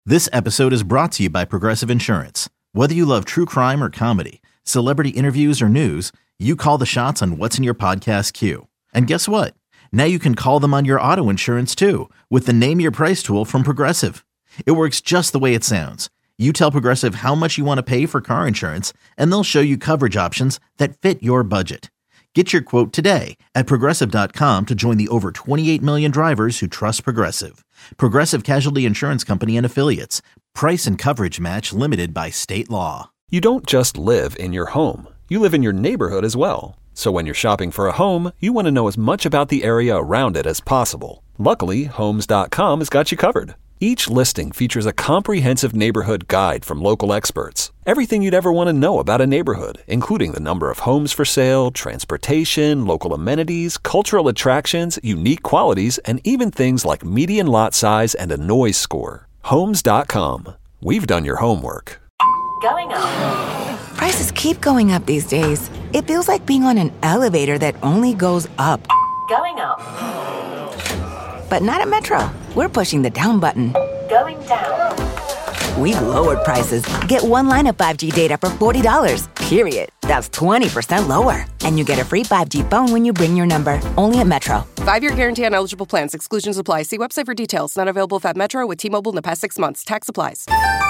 This episode is brought to you by Progressive Insurance. Whether you love true crime or comedy, celebrity interviews or news, you call the shots on what's in your podcast queue. And guess what? Now you can call them on your auto insurance too with the Name Your Price tool from Progressive. It works just the way it sounds. You tell Progressive how much you want to pay for car insurance, and they'll show you coverage options that fit your budget. Get your quote today at Progressive.com to join the over 28 million drivers who trust Progressive. Progressive Casualty Insurance Company and Affiliates. Price and coverage match limited by state law. You don't just live in your home. You live in your neighborhood as well. So when you're shopping for a home, you want to know as much about the area around it as possible. Luckily, Homes.com has got you covered. Each listing features a comprehensive neighborhood guide from local experts. Everything you'd ever want to know about a neighborhood, including the number of homes for sale, transportation, local amenities, cultural attractions, unique qualities, and even things like median lot size and a noise score. Homes.com. We've done your homework. Going up. Prices keep going up these days. It feels like being on an elevator that only goes up. Going up. But not at Metro. We're pushing the down button. Going down. We've lowered prices. Get one line of 5G data for $40, period. That's 20% lower. And you get a free 5G phone when you bring your number. Only at Metro. 5-year guarantee on eligible plans. Exclusions apply. See website for details. Not available if at Metro with T-Mobile in the past 6 months. Tax applies.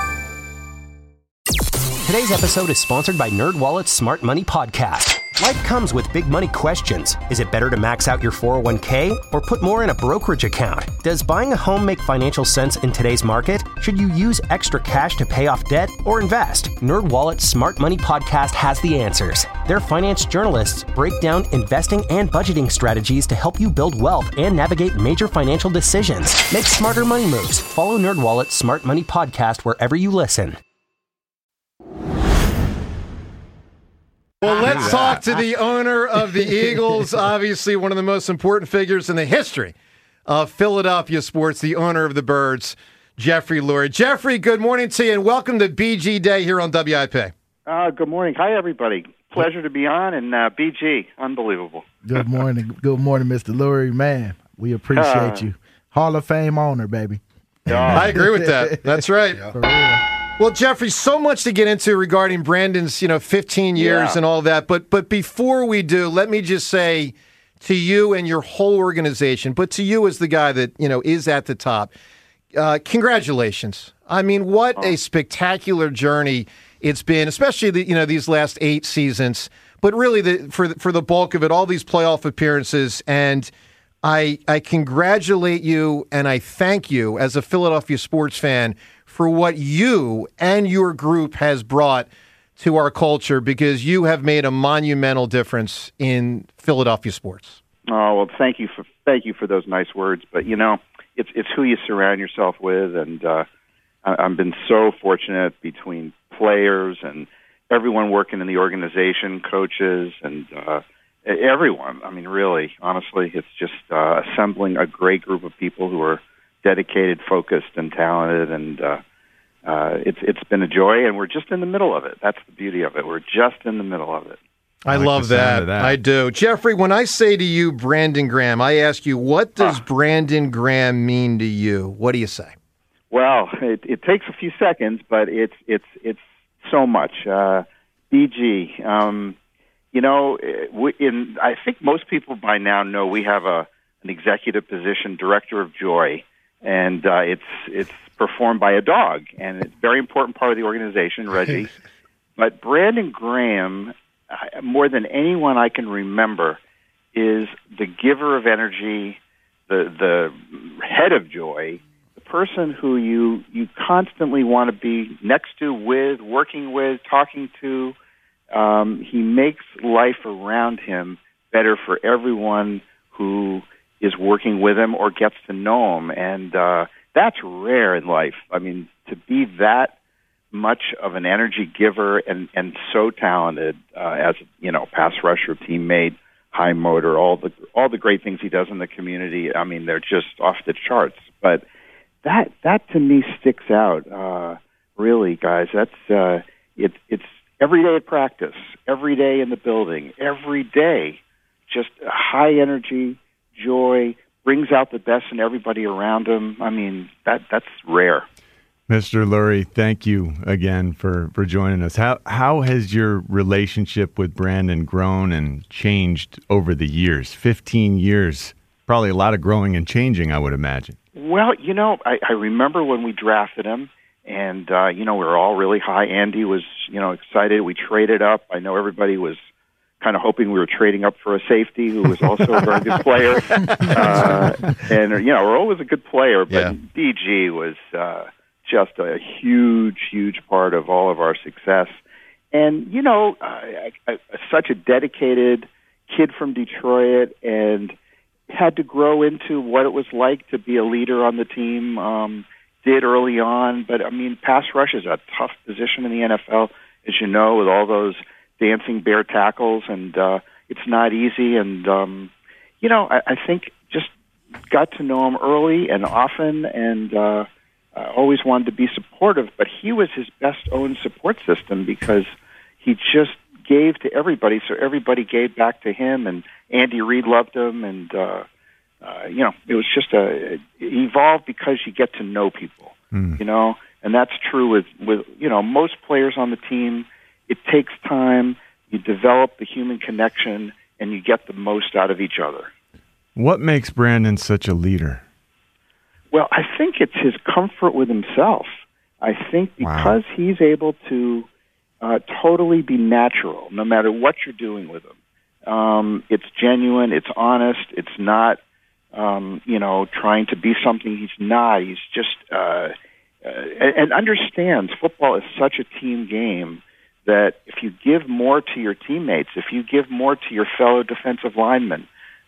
Today's episode is sponsored by NerdWallet's Smart Money Podcast. Life comes with big money questions. Is it better to max out your 401k or put more in a brokerage account? Does buying a home make financial sense in today's market? Should you use extra cash to pay off debt or invest? NerdWallet's Smart Money Podcast has the answers. Their finance journalists break down investing and budgeting strategies to help you build wealth and navigate major financial decisions. Make smarter money moves. Follow NerdWallet's Smart Money Podcast wherever you listen. Well, let's talk to the owner of the Eagles, obviously one of the most important figures in the history of Philadelphia sports, the owner of the Birds, Jeffrey Lurie. Jeffrey, good morning to you, and welcome to BG Day here on WIP. Good morning. Hi, everybody. Pleasure to be on, and BG, unbelievable. Good morning. Good morning, Mr. Lurie. Man, we appreciate you. Hall of Fame owner, baby. I agree with that. That's right. For real. Well, Jeffrey, so much to get into regarding Brandon's, 15 years and all that. But before we do, let me just say to you and your whole organization, but to you as the guy that, is at the top, congratulations. I mean, what a spectacular journey it's been, especially these last 8 seasons. But really, for the bulk of it, all these playoff appearances, and I congratulate you and I thank you as a Philadelphia sports fan for what you and your group has brought to our culture, because you have made a monumental difference in Philadelphia sports. Oh, well, thank you for those nice words. But it's who you surround yourself with, and I've been so fortunate between players and everyone working in the organization, coaches, and everyone. I mean, really, honestly, it's just assembling a great group of people who are dedicated, focused, and talented, and it's been a joy, and we're just in the middle of it. That's the beauty of it. We're just in the middle of it. I love that. I do. Jeffrey, when I say to you Brandon Graham, I ask you, what does Brandon Graham mean to you? What do you say? Well, it takes a few seconds, but it's so much. BG, I think most people by now know we have an executive position, Director of Joy, and it's performed by a dog, and it's a very important part of the organization, Reggie. But Brandon Graham, more than anyone I can remember, is the giver of energy, the head of joy, the person who you constantly want to be next to, with, working with, talking to. He makes life around him better for everyone who is working with him or gets to know him, and that's rare in life. I mean, to be that much of an energy giver and so talented as pass rusher, teammate, high motor, all the great things he does in the community. I mean, they're just off the charts. But that to me sticks out. Really, guys, that's it's every day at practice, every day in the building, every day, just high energy, joy, brings out the best in everybody around him. I mean, that's rare. Mr. Lurie, thank you again for joining us. How has your relationship with Brandon grown and changed over the years? 15 years, probably a lot of growing and changing, I would imagine. Well, I remember when we drafted him, and, we were all really high. Andy was, excited. We traded up. I know everybody was kind of hoping we were trading up for a safety who was also a very good player. And, Earl was a good player, but DG was just a huge, huge part of all of our success. And, such a dedicated kid from Detroit, and had to grow into what it was like to be a leader on the team, did early on. But, pass rush is a tough position in the NFL, as you know, with all those dancing bear tackles, and it's not easy. And, I think just got to know him early and often, and always wanted to be supportive. But he was his best own support system because he just gave to everybody, so everybody gave back to him, and Andy Reid loved him, and it was just it evolved because you get to know people, and that's true with most players on the team. It takes time. You develop the human connection, and you get the most out of each other. What makes Brandon such a leader? Well, I think it's his comfort with himself. I think because he's able to totally be natural, no matter what you're doing with him. It's genuine. It's honest. It's not, trying to be something he's not. He's just and understands football is such a team game that if you give more to your teammates, if you give more to your fellow defensive linemen,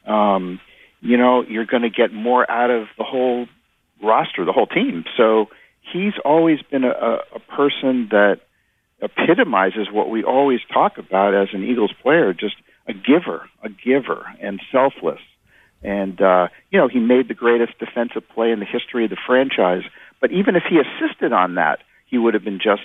you're going to get more out of the whole roster, the whole team. So he's always been a person that epitomizes what we always talk about as an Eagles player, just a giver, and selfless. And, he made the greatest defensive play in the history of the franchise. But even if he assisted on that, he would have been just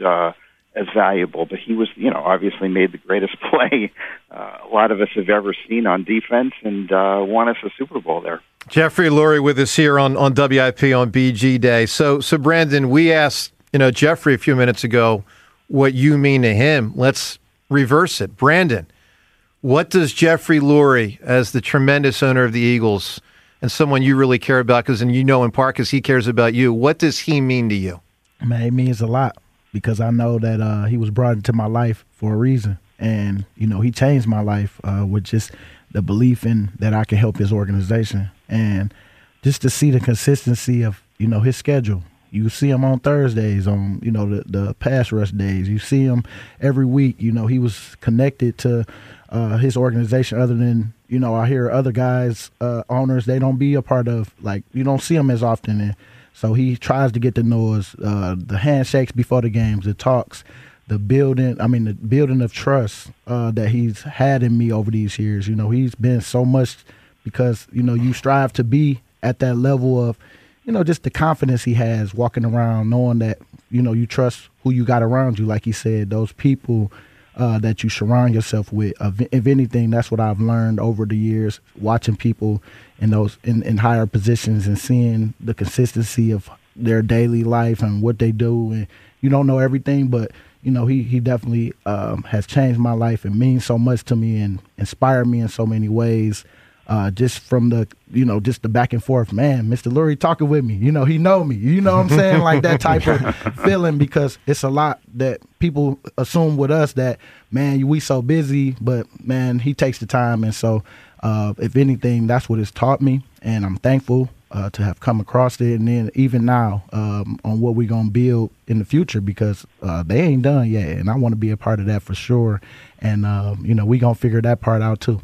as valuable. But he was, obviously made the greatest play a lot of us have ever seen on defense, and won us a Super Bowl there. Jeffrey Lurie with us here on WIP on BG Day. So Brandon, we asked, Jeffrey a few minutes ago what you mean to him. Let's reverse it. Brandon, what does Jeffrey Lurie, as the tremendous owner of the Eagles and someone you really care about, because in part because he cares about you, what does he mean to you? Man, it means a lot because I know that he was brought into my life for a reason. And, he changed my life with just the belief in that I can help his organization. And just to see the consistency of, his schedule. You see him on Thursdays, on, the pass rush days. You see him every week. He was connected to his organization other than, I hear other guys, owners, they don't be a part of, you don't see him as often. And so he tries to get to know us, the handshakes before the games, the talks, the building of trust that he's had in me over these years. He's been so much because, you strive to be at that level of, just the confidence he has walking around, knowing that, you trust who you got around you. Like he said, those people that you surround yourself with. If anything, that's what I've learned over the years, watching people in those in higher positions and seeing the consistency of their daily life and what they do. And you don't know everything, but he definitely has changed my life and means so much to me and inspired me in so many ways. Just from the, just the back and forth, man, Mr. Lurie talking with me, he know me, what I'm saying? Like that type of feeling, because it's a lot that people assume with us that, man, we so busy, but man, he takes the time. And so, if anything, that's what it's taught me. And I'm thankful to have come across it. And then even now, on what we're going to build in the future, because they ain't done yet. And I want to be a part of that for sure. And, we going to figure that part out too.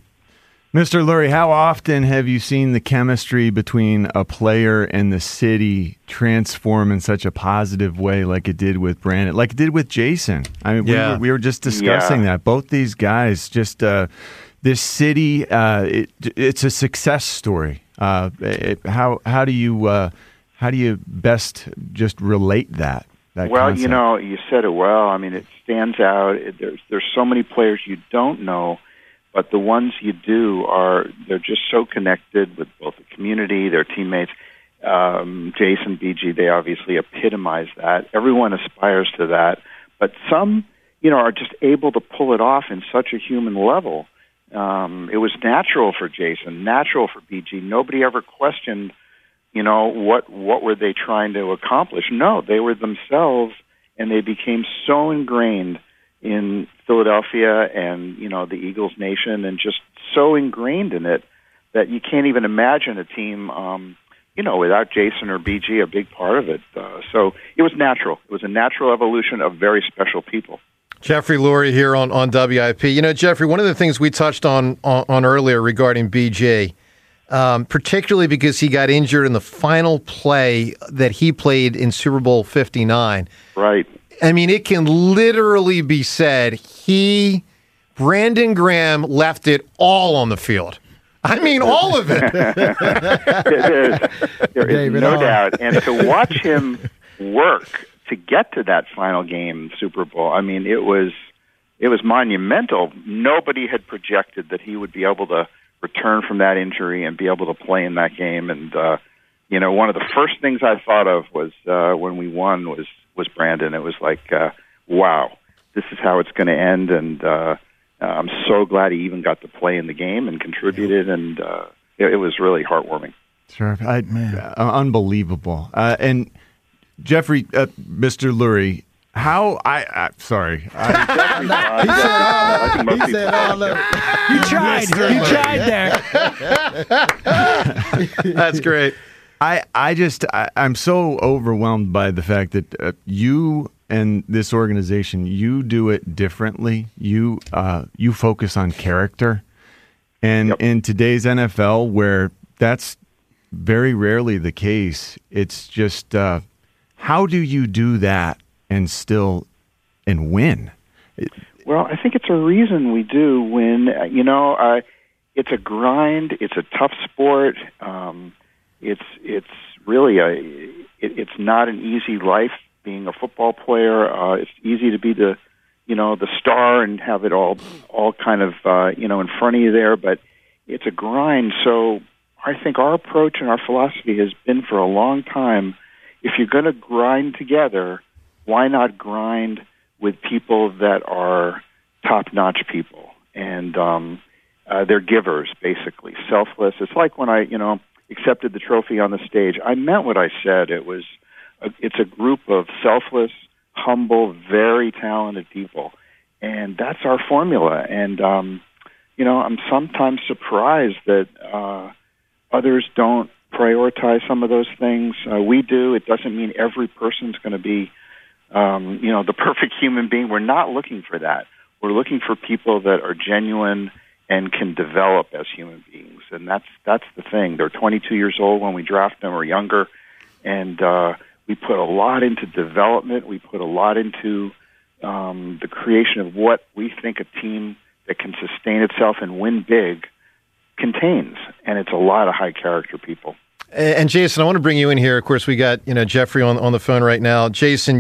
Mr. Lurie, how often have you seen the chemistry between a player and the city transform in such a positive way like it did with Brandon, like it did with Jason? I mean, we were just discussing that. Both these guys, just this city, it's a success story. How do you best just relate that well, concept? You said it well. I mean, it stands out. There's so many players you don't know, but the ones you do they're just so connected with both the community, their teammates. Jason, BG, they obviously epitomize that. Everyone aspires to that, but some, are just able to pull it off in such a human level. It was natural for Jason, natural for BG. Nobody ever questioned, what were they trying to accomplish? No, they were themselves, and they became so ingrained in Philadelphia and, the Eagles nation, and just so ingrained in it that you can't even imagine a team, without Jason or BG, a big part of it. So it was natural. It was a natural evolution of very special people. Jeffrey Lurie here on WIP. Jeffrey, one of the things we touched on earlier regarding BJ, particularly because he got injured in the final play that he played in Super Bowl 59. Right. I mean, it can literally be said Brandon Graham left it all on the field. I mean, all of it. There is no doubt. And to watch him work to get to that final game, Super Bowl, I mean, it was monumental. Nobody had projected that he would be able to return from that injury and be able to play in that game. And, one of the first things I thought of was when we won was Brandon. It was like, wow, this is how it's going to end. And I'm so glad he even got to play in the game and contributed. And it was really heartwarming. Sure. Unbelievable. And Jeffrey, Mr. Lurie, how sorry. He said all of it. You tried there. That's great. I'm so overwhelmed by the fact that you and this organization, you do it differently. You focus on character. And in today's NFL, where that's very rarely the case, it's just how do you do that and win? Well, I think it's a reason we do win. It's a grind. It's a tough sport. It's really it's not an easy life being a football player. It's easy to be the star and have it all kind of in front of you there, but it's a grind. So I think our approach and our philosophy has been for a long time, if you're going to grind together, why not grind with people that are top-notch people? And they're givers, basically, selfless. It's like when I, accepted the trophy on the stage. I meant what I said. It's a group of selfless, humble, very talented people. And that's our formula. And, I'm sometimes surprised that others don't prioritize some of those things. We do. It doesn't mean every person's going to be, the perfect human being. We're not looking for that. We're looking for people that are genuine and can develop as human beings. And that's the thing. They're 22 years old when we draft them, or younger. And we put a lot into development. We put a lot into the creation of what we think a team that can sustain itself and win big contains. And it's a lot of high-character people. And Jason, I want to bring you in here. Of course, we got Jeffrey on the phone right now. Jason,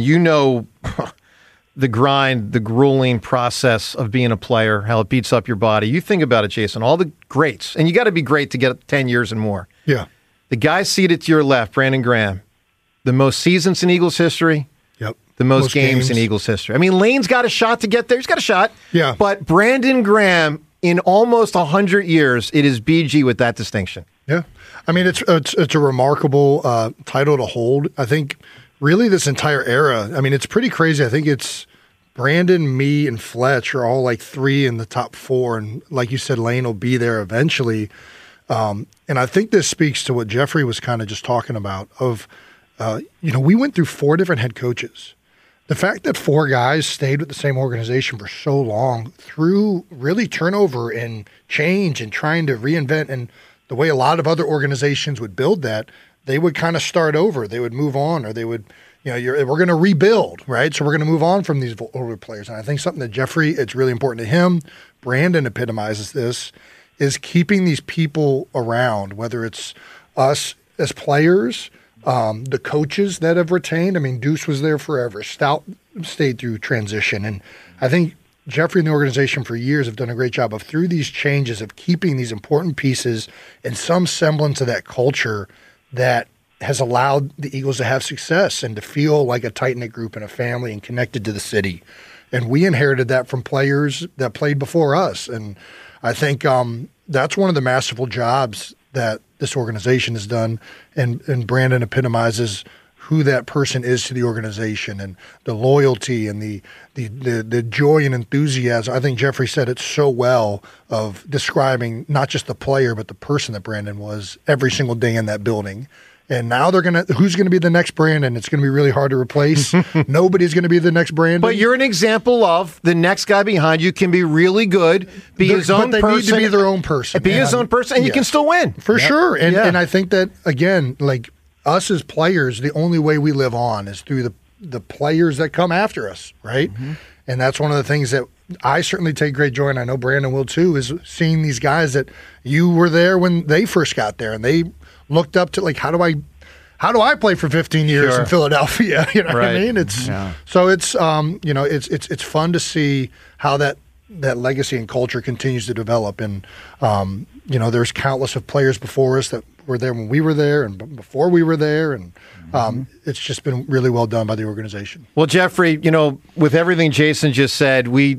the grind, the grueling process of being a player, how it beats up your body. You think about it, Jason, all the greats, and you got to be great to get 10 years and more. Yeah. The guy seated to your left, Brandon Graham, the most seasons in Eagles history. Yep. The most games in Eagles history. I mean, Lane's got a shot to get there. He's got a shot. Yeah. But Brandon Graham, in almost 100 years, it is BG with that distinction. Yeah. I mean, it's a remarkable title to hold. I think really this entire era, I mean, it's pretty crazy. I think it's Brandon, me, and Fletch are all like 3 in the top 4. And like you said, Lane will be there eventually. And I think this speaks to what Jeffrey was kind of just talking about of, we went through 4 different head coaches. The fact that 4 guys stayed with the same organization for so long through really turnover and change and trying to reinvent, and the way a lot of other organizations would build that, they would kind of start over. They would move on, or they would, we're going to rebuild, right? So we're going to move on from these older players. And I think something that Jeffrey, it's really important to him, Brandon epitomizes this, is keeping these people around, whether it's us as players, the coaches that have retained. I mean, Deuce was there forever. Stout stayed through transition. And I think Jeffrey and the organization for years have done a great job of, through these changes, of keeping these important pieces and some semblance of that culture that has allowed the Eagles to have success and to feel like a tight-knit group and a family and connected to the city. And we inherited that from players that played before us. And I think that's one of the masterful jobs that this organization has done. And Brandon epitomizes who that person is to the organization and the loyalty and the joy and enthusiasm. I think Jeffrey said it so well of describing not just the player, but the person that Brandon was every single day in that building. And now who's going to be the next Brandon? It's going to be really hard to replace. Nobody's going to be the next Brandon. But you're an example of the next guy behind you can be really good, be his own person. But they need to be their own person. Be his own person, and you can still win. For sure. And I think that, again, like us as players, the only way we live on is through the players that come after us, right? Mm-hmm. And that's one of the things that I certainly take great joy, and I know Brandon will too, is seeing these guys that you were there when they first got there, and they looked up to, like, how do I play for 15 years in Philadelphia? You know what I mean? So it's it's fun to see how that legacy and culture continues to develop. And there's countless of players before us that were there when we were there and before we were there, and it's just been really well done by the organization. Well, Jeffrey, with everything Jason just said, we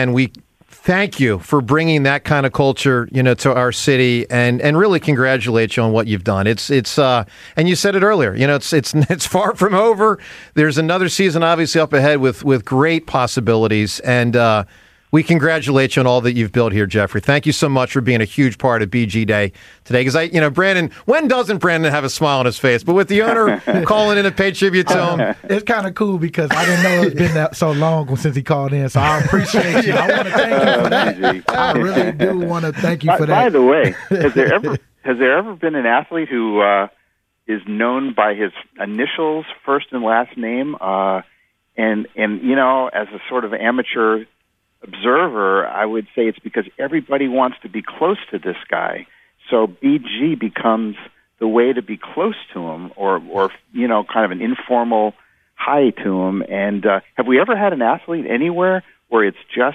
thank you for bringing that kind of culture, to our city, and really congratulate you on what you've done. It's and you said it earlier, it's far from over. There's another season obviously up ahead with great possibilities, and we congratulate you on all that you've built here, Jeffrey. Thank you so much for being a huge part of BG Day today. Because Brandon, when doesn't Brandon have a smile on his face? But with the owner calling in to pay tribute to him, it's kind of cool because I didn't know it's been that so long since he called in. So I appreciate you. I want to thank you for that. I really do want to thank you for that. By the way, has there ever been an athlete who is known by his initials, first and last name, and as a sort of amateur observer, I would say it's because everybody wants to be close to this guy. So BG becomes the way to be close to him, or kind of an informal hi to him. And have we ever had an athlete anywhere where it's just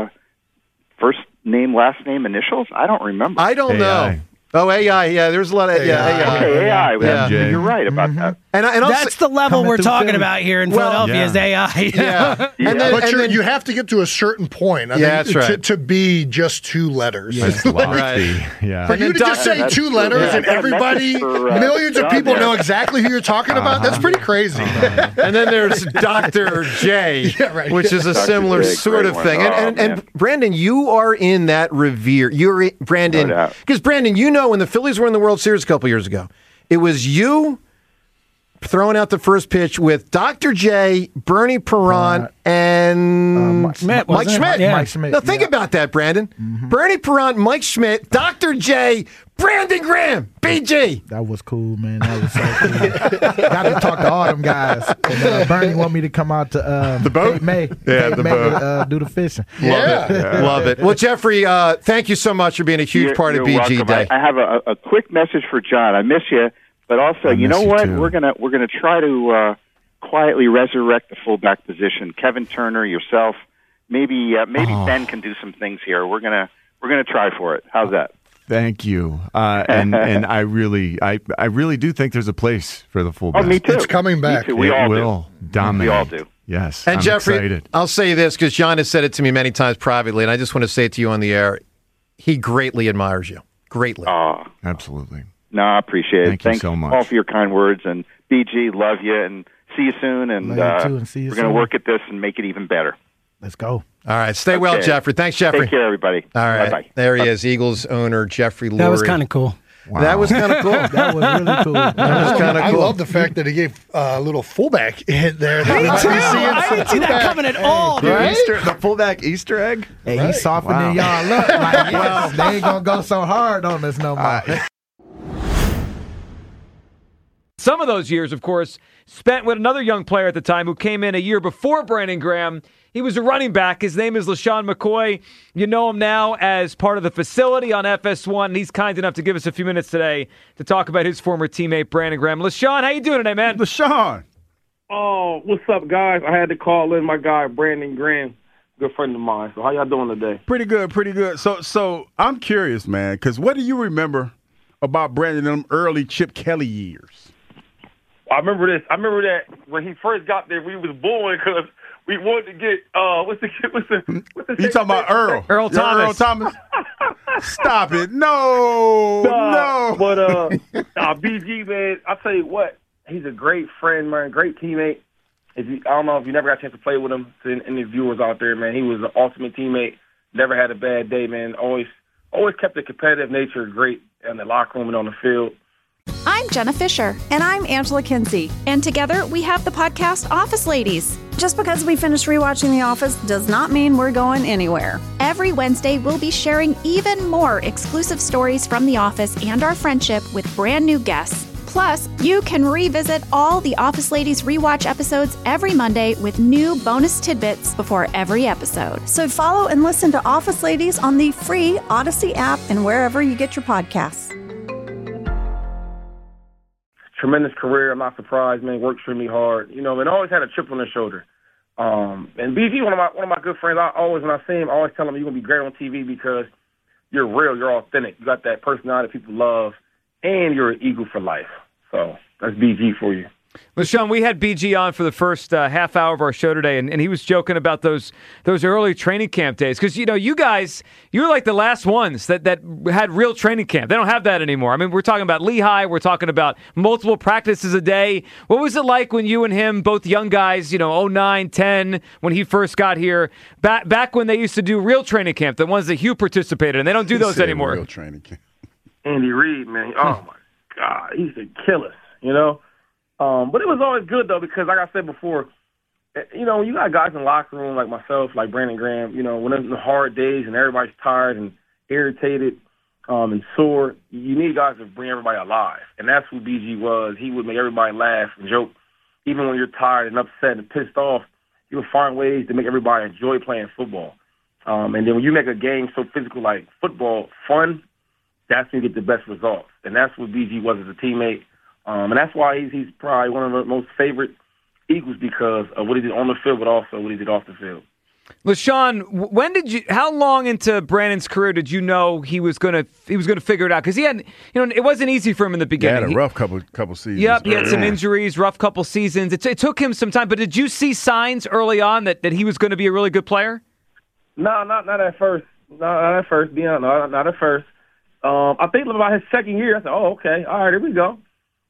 first name, last name, initials? I don't remember. I don't know. Oh, AI, yeah, there's a lot of AI. Okay, AI. Yeah. You're right about that. And that's the level we're talking about here in Philadelphia is AI. Yeah. But you have to get to a certain point. I think, that's right. To be just 2 letters. That's lofty. Yeah. For you to just say 2 letters and everybody, millions of people know exactly who you're talking about, that's pretty crazy. And then there's Dr. J, which is a similar sort of thing. And Brandon, you are in that revere. You're Brandon, because Brandon, when the Phillies were in the World Series a couple years ago, it was you throwing out the first pitch with Dr. J, Bernie Perrant, and Mike Schmidt. Mike Schmidt. Yeah. Mike Schmidt. Now think about that, Brandon. Mm-hmm. Bernie Perrant, Mike Schmidt, Dr. J, Brandon Graham, BG. That was cool, man. That was so cool. Got to talk to all them guys. And, Bernie want me to come out to the boat? Cape May. Yeah, the boat. To, do the fishing. Love it. Well, Jeffrey, thank you so much for being a huge part of BG welcome. Day. I have a quick message for John. I miss you, but also, you know what? We're gonna try to quietly resurrect the fullback position. Kevin Turner, yourself, maybe Ben can do some things here. We're gonna try for it. How's that? Thank you. And I really do think there's a place for the fullback. Oh, me too. It's coming back. Me too. We all will dominate. We all do. Yes. And I'm Jeffrey, excited. I'll say this because John has said it to me many times privately, and I just want to say it to you on the air. He greatly admires you. Greatly. Absolutely. No, I appreciate it. Thanks so much. All for your kind words. And BG, love you, and see you soon. And, love you too, and see you we're going to soon. work at this and make it even better. Let's go. All right. Stay well, Jeffrey. Thanks, Jeffrey. Take care, everybody. All right. Bye-bye. There he is, Eagles owner Jeffrey Lurie. That was kind of cool. Wow. That was kind of cool. That was really cool. That was kind of I cool. love the fact that he gave a little fullback hit there. Me too. I didn't see that coming at all. Right? The fullback Easter egg? Hey, he's softening y'all up. Like, well, they ain't going to go so hard on us no more. Some of those years, of course, spent with another young player at the time who came in a year before Brandon Graham. He was a running back. His name is LaShawn McCoy. You know him now as part of the facility on FS1. And he's kind enough to give us a few minutes today to talk about his former teammate, Brandon Graham. LaShawn, how you doing today, man? LaShawn. Oh, what's up, guys? I had to call in my guy, Brandon Graham, good friend of mine. So how y'all doing today? Pretty good, pretty good. So I'm curious, man, because what do you remember about Brandon in them early Chip Kelly years? I remember this. I remember that when he first got there, we was booing because we wanted to get what's the You talking about Earl? Earl Thomas. Earl Thomas. Stop it! No. But BG, man, I'll tell you what, he's a great friend, man, great teammate. I don't know if you never got a chance to play with him, to any viewers out there, man, he was an ultimate teammate. Never had a bad day, man. Always kept a competitive nature great in the locker room and on the field. I'm Jenna Fisher. And I'm Angela Kinsey. And together we have the podcast Office Ladies. Just because we finished rewatching The Office does not mean we're going anywhere. Every Wednesday, we'll be sharing even more exclusive stories from The Office and our friendship with brand new guests. Plus, you can revisit all the Office Ladies rewatch episodes every Monday with new bonus tidbits before every episode. So follow and listen to Office Ladies on the free Odyssey app and wherever you get your podcasts. Tremendous career. I'm not surprised, man. Worked extremely hard, and always had a chip on his shoulder. And BG, one of my good friends. I always, when I see him, I always tell him, "You're gonna be great on TV because you're real, you're authentic, you got that personality people love, and you're an Eagle for life." So that's BG for you. LeSean, we had BG on for the first half hour of our show today, and he was joking about those early training camp days. Because, you guys, you were like the last ones that had real training camp. They don't have that anymore. I mean, we're talking about Lehigh. We're talking about multiple practices a day. What was it like when you and him, both young guys, 09, 10, when he first got here, back when they used to do real training camp, the ones that Hugh participated in? They don't do those anymore. Real training camp. Andy Reid, man. Oh, my God. He used to kill us, But it was always good, though, because like I said before, when you got guys in the locker room like myself, like Brandon Graham, when it's the hard days and everybody's tired and irritated and sore, you need guys to bring everybody alive. And that's who BG was. He would make everybody laugh and joke. Even when you're tired and upset and pissed off, he would find ways to make everybody enjoy playing football. And then when you make a game so physical like football fun, that's when you get the best results. And that's what BG was as a teammate. And that's why he's probably one of the most favorite Eagles because of what he did on the field, but also what he did off the field. LeSean, how long into Brandon's career did you know he was going to figure it out? Because he had, it wasn't easy for him in the beginning. He had a rough couple seasons. Yep, he had some injuries, rough couple seasons. It took him some time, but did you see signs early on that he was going to be a really good player? No, not at first. Not at first. Not at first. I think about his second year, I said, "Oh, okay, all right, here we go."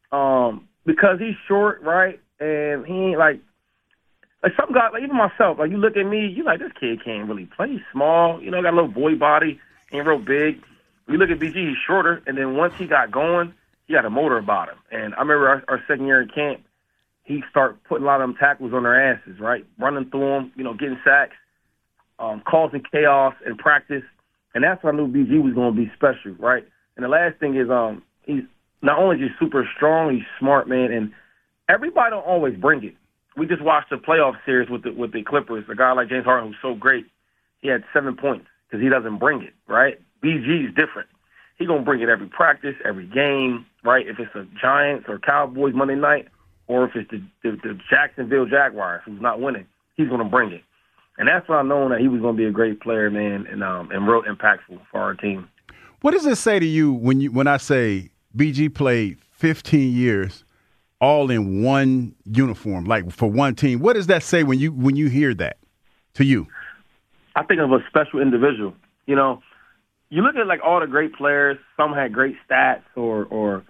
Because he's short, right, and he ain't like some guys, like even myself, like you look at me, you like, this kid can't really play. He's small, got a little boy body, ain't real big. You look at BG, he's shorter, and then once he got going, he had a motor about him. And I remember our second year in camp, he started putting a lot of them tackles on their asses, right, running through them, getting sacks, causing chaos in practice. And that's when I knew BG was going to be special, right? And the last thing is he's not only just super strong, he's smart, man, and everybody don't always bring it. We just watched the playoff series with the Clippers. A guy like James Harden who's so great, he had 7 points because he doesn't bring it, right? BG is different. He's going to bring it every practice, every game, right? If it's a Giants or Cowboys Monday night or if it's the Jacksonville Jaguars who's not winning, he's going to bring it. And that's when I known that he was going to be a great player, man, and real impactful for our team. What does it say to you when I say BG played 15 years all in one uniform, like for one team? What does that say when you hear that to you? I think of a special individual. You look at like all the great players. Some had great stats, or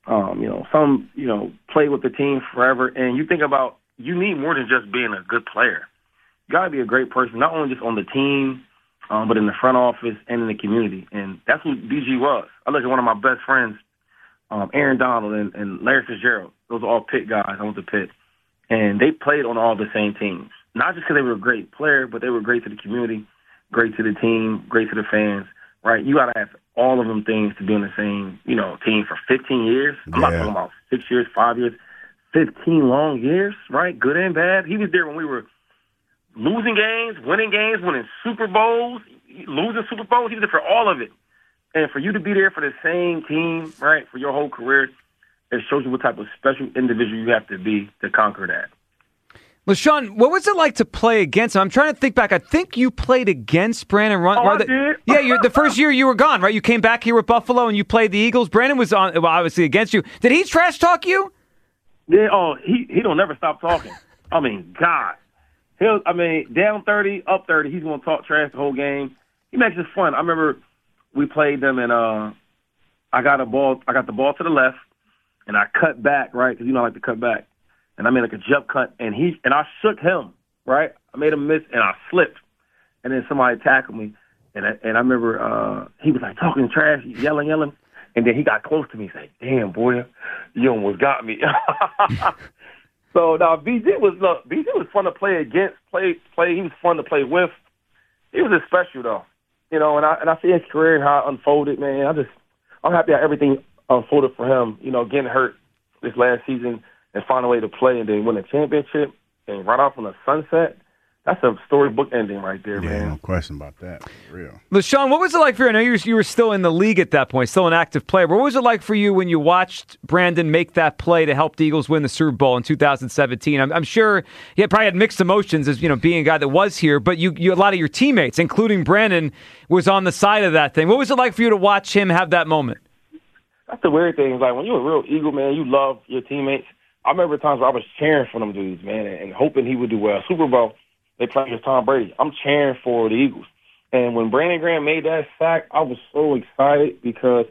some played with the team forever. And you think about you need more than just being a good player. You got to be a great person, not only just on the team, but in the front office and in the community. And that's what BG was. I look at one of my best friends, Aaron Donald and Larry Fitzgerald. Those are all Pitt guys. I went to Pitt. And they played on all the same teams. Not just because they were a great player, but they were great to the community, great to the team, great to the fans, right? You got to have all of them things to be on the same, team for 15 years. I'm not talking about 6 years, 5 years, 15 long years, right? Good and bad. He was there when we were losing games, winning Super Bowls, losing Super Bowls. He was there for all of it. And for you to be there for the same team, right, for your whole career, it shows you what type of special individual you have to be to conquer that. LeSean, what was it like to play against him? I'm trying to think back. I think you played against Brandon. I did. Yeah, the first year you were gone, right? You came back here with Buffalo and you played the Eagles. Brandon was obviously against you. Did he trash talk you? Yeah, he don't never stop talking. I mean, God. Down 30, up 30, he's going to talk trash the whole game. He makes it fun. I remember we played them, and I got the ball to the left, and I cut back, right, because I like to cut back. And I made like a jump cut, and I shook him, right? I made him miss, and I slipped. And then somebody tackled me, and I remember he was like talking trash, yelling. And then he got close to me and said, "Damn, boy, you almost got me." So now BG was fun to play against. He was fun to play with. He was just special though, And I see his career how it unfolded, man. I'm happy how everything unfolded for him. Getting hurt this last season and find a way to play and then win a championship and right off on the sunset. That's a storybook ending right there, man. Yeah, no question about that. For real. LeSean, what was it like for you? I know you were still in the league at that point, still an active player. But what was it like for you when you watched Brandon make that play to help the Eagles win the Super Bowl in 2017? I'm sure you probably had mixed emotions as being a guy that was here, but you a lot of your teammates, including Brandon, was on the side of that thing. What was it like for you to watch him have that moment? That's the weird thing. Like when you're a real Eagle, man, you love your teammates. I remember times where I was cheering for them dudes, man, and hoping he would do well. Super Bowl. They play against Tom Brady. I'm cheering for the Eagles. And when Brandon Graham made that sack, I was so excited because,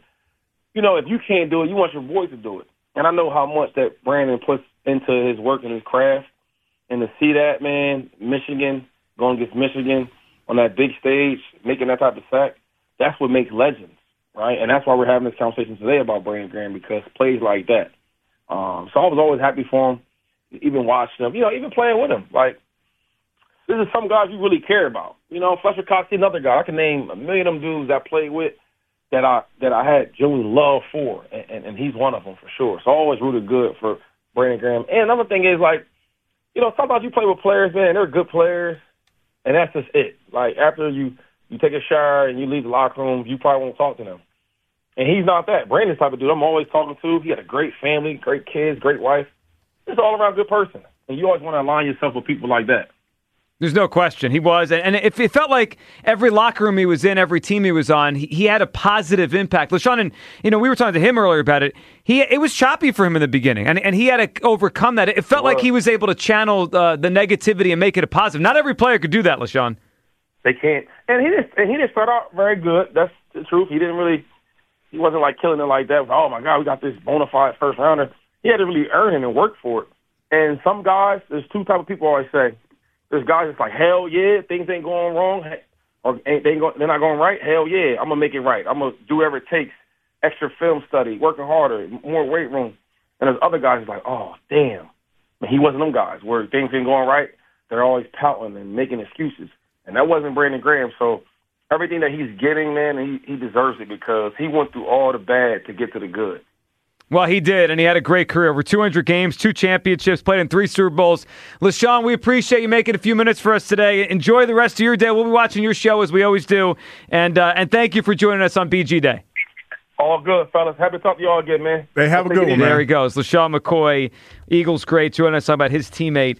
if you can't do it, you want your boys to do it. And I know how much that Brandon puts into his work and his craft. And to see that, man, Michigan, going against Michigan on that big stage, making that type of sack, that's what makes legends, right? And that's why we're having this conversation today about Brandon Graham, because plays like that. So I was always happy for him, even watching him, even playing with him. Like, this is some guys you really care about. Fletcher Cox, another guy. I can name a million of them dudes that I played with that I had genuine love for, and he's one of them for sure. So I always rooted good for Brandon Graham. And another thing is, like, sometimes you play with players, man, they're good players, and that's just it. Like, after you take a shower and you leave the locker room, you probably won't talk to them. And he's not that. Brandon's the type of dude I'm always talking to. He had a great family, great kids, great wife. He's an all-around good person. And you always want to align yourself with people like that. There's no question. He was. And it felt like every locker room he was in, every team he was on, he had a positive impact. LeSean, and we were talking to him earlier about it. It was choppy for him in the beginning, and he had to overcome that. It felt like he was able to channel the negativity and make it a positive. Not every player could do that, LeSean. They can't. And he didn't start out very good. That's the truth. He wasn't like killing it like that. Oh, my God, we got this bona fide first rounder. He had to really earn it and work for it. And some guys, there's two type of people I always say. There's guys that's like, hell yeah, things ain't going wrong, or they're not going right. Hell yeah, I'm going to make it right. I'm going to do whatever it takes, extra film study, working harder, more weight room. And there's other guys that's like, oh, damn. But he wasn't them guys where things ain't going right. They're always pouting and making excuses. And that wasn't Brandon Graham. So everything that he's getting, man, he deserves it because he went through all the bad to get to the good. Well, he did, and he had a great career. Over 200 games, 2 championships, played in 3 Super Bowls. LeSean, we appreciate you making a few minutes for us today. Enjoy the rest of your day. We'll be watching your show as we always do. And thank you for joining us on BG Day. All good, fellas. Happy to talk to you all again, man. Hey, have a good one, man. There he goes. LeSean McCoy, Eagles great, joining us about his teammate.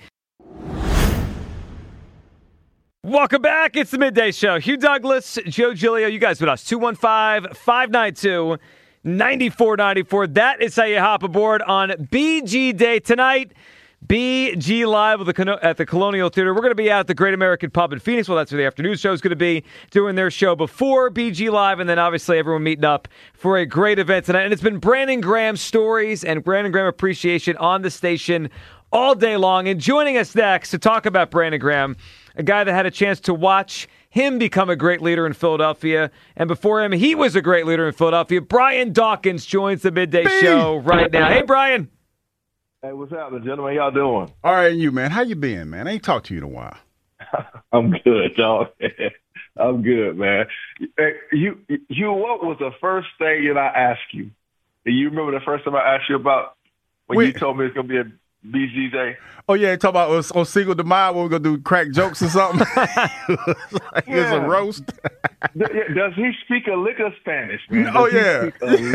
Welcome back. It's the Midday Show. Hugh Douglas, Joe Giglio, you guys with us. 215-592-9494. That is how you hop aboard on BG Day tonight. BG Live at the Colonial Theater. We're going to be at the Great American Pub in Phoenix. Well, that's where the afternoon show is going to be, doing their show before BG Live, and then obviously everyone meeting up for a great event tonight. And it's been Brandon Graham stories and Brandon Graham appreciation on the station all day long. And joining us next to talk about Brandon Graham, a guy that had a chance to watch him become a great leader in Philadelphia, and before him, he was a great leader in Philadelphia. Brian Dawkins joins the Midday Show right now. Hey, Brian. Hey, what's happening, gentlemen? How y'all doing? All right, and you, man. How you been, man? I ain't talked to you in a while. I'm good, dog. I'm good, man. You, what was the first thing that I asked you? Do you remember the first time I asked you about when you told me it's going to be a BG Day? Oh, yeah, talk about us on Cinco de Mayo when we're going to do crack jokes or something. It was a roast. Does he speak a lick of Spanish, man? Oh, yeah.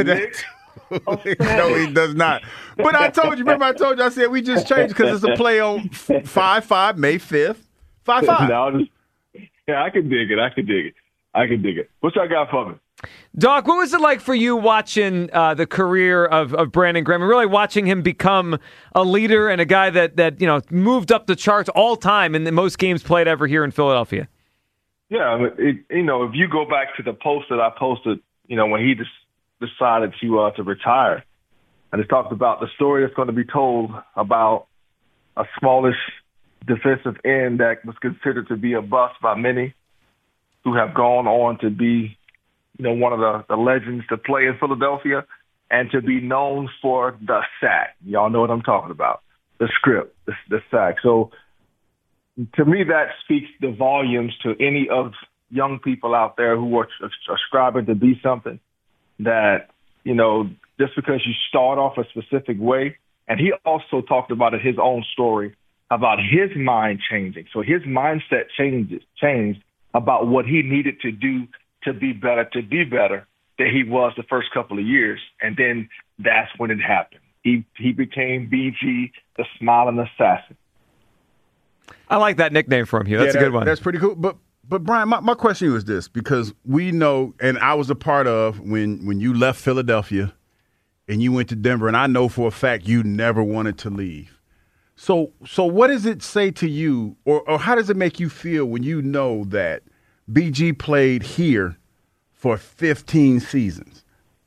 No, he does not. But I told you, remember I told you, I said we just changed because it's a play on 5-5, May 5th. 5-5. Yeah, I can dig it. I can dig it. What y'all got for me? Doc, what was it like for you watching the career of Brandon Graham and really watching him become a leader and a guy that moved up the charts all time in the most games played ever here in Philadelphia? Yeah, if you go back to the post that I posted, when he decided to retire, and it talked about the story that's going to be told about a smallish defensive end that was considered to be a bust by many who have gone on to be, one of the legends to play in Philadelphia and to be known for the sack. Y'all know what I'm talking about, the script, the sack. So to me, that speaks the volumes to any of young people out there who are ascribing to be something that, just because you start off a specific way. And he also talked about in his own story about his mind changing. So his mindset changed about what he needed to do to be better than he was the first couple of years. And then that's when it happened. He became BG, the smiling assassin. I like that nickname for him here. That's a good one. That's pretty cool. But Brian, my question was this, because we know, and I was a part of when you left Philadelphia and you went to Denver, and I know for a fact you never wanted to leave. So what does it say to you, or how does it make you feel when you know that BG played here for 15 seasons?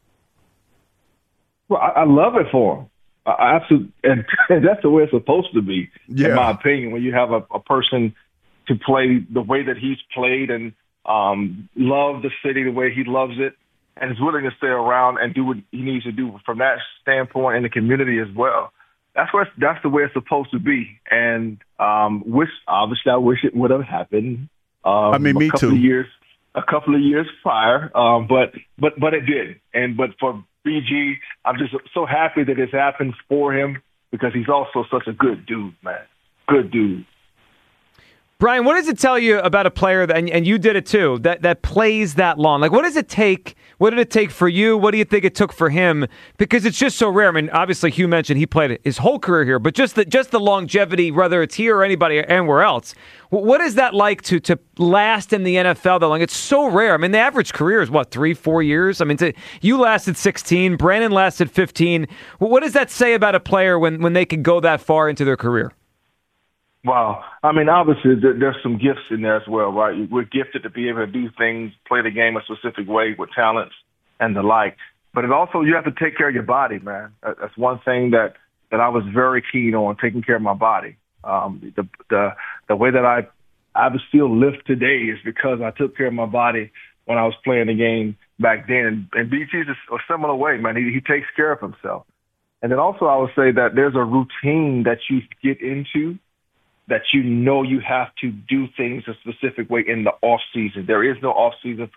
Well, I love it for him. I absolutely, and that's the way it's supposed to be, in my opinion, when you have a person to play the way that he's played and love the city the way he loves it, and is willing to stay around and do what he needs to do from that standpoint in the community as well. That's the way it's supposed to be. And I wish it would have happened. Me too. A couple of years prior, but it did. But for BG, I'm just so happy that it's happened for him, because he's also such a good dude, man. Good dude. Brian, what does it tell you about a player and you did it too, that plays that long? Like, what does it take? What did it take for you? What do you think it took for him? Because it's just so rare. I mean, obviously, Hugh mentioned he played his whole career here, but just the longevity, whether it's here or anybody anywhere else. What is that like to last in the NFL that long? It's so rare. I mean, the average career is, 3-4 years? I mean, you lasted 16. Brandon lasted 15. What does that say about a player when they can go that far into their career? Wow. I mean, obviously, there's some gifts in there as well, right? We're gifted to be able to do things, play the game a specific way with talents and the like. But it also, you have to take care of your body, man. That's one thing that I was very keen on, taking care of my body. The way that I still lift today is because I took care of my body when I was playing the game back then. And BG's a similar way, man. He takes care of himself. And then also I would say that there's a routine that you get into that you have to do things a specific way in the off season. There is no off season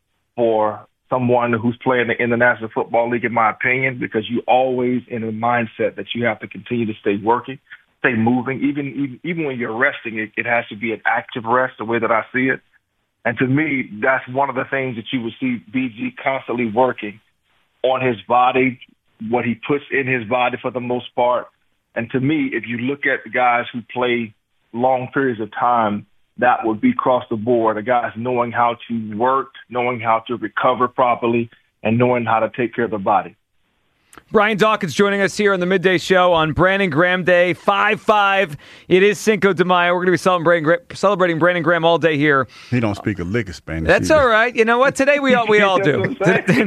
for someone who's playing in the National Football League, in my opinion, because you always in a mindset that you have to continue to stay working, stay moving. Even when you're resting, it has to be an active rest, the way that I see it. And to me, that's one of the things that you would see BG constantly working on his body, what he puts in his body for the most part. And to me, if you look at the guys who play long periods of time, that would be across the board. The guys knowing how to work, knowing how to recover properly, and knowing how to take care of the body. Brian Dawkins joining us here on the Midday Show on Brandon Graham Day, 5-5. It is Cinco de Mayo. We're going to be celebrating Brandon Graham all day here. He don't speak a lick of Spanish. That's either. All right. You know what? Today we all do.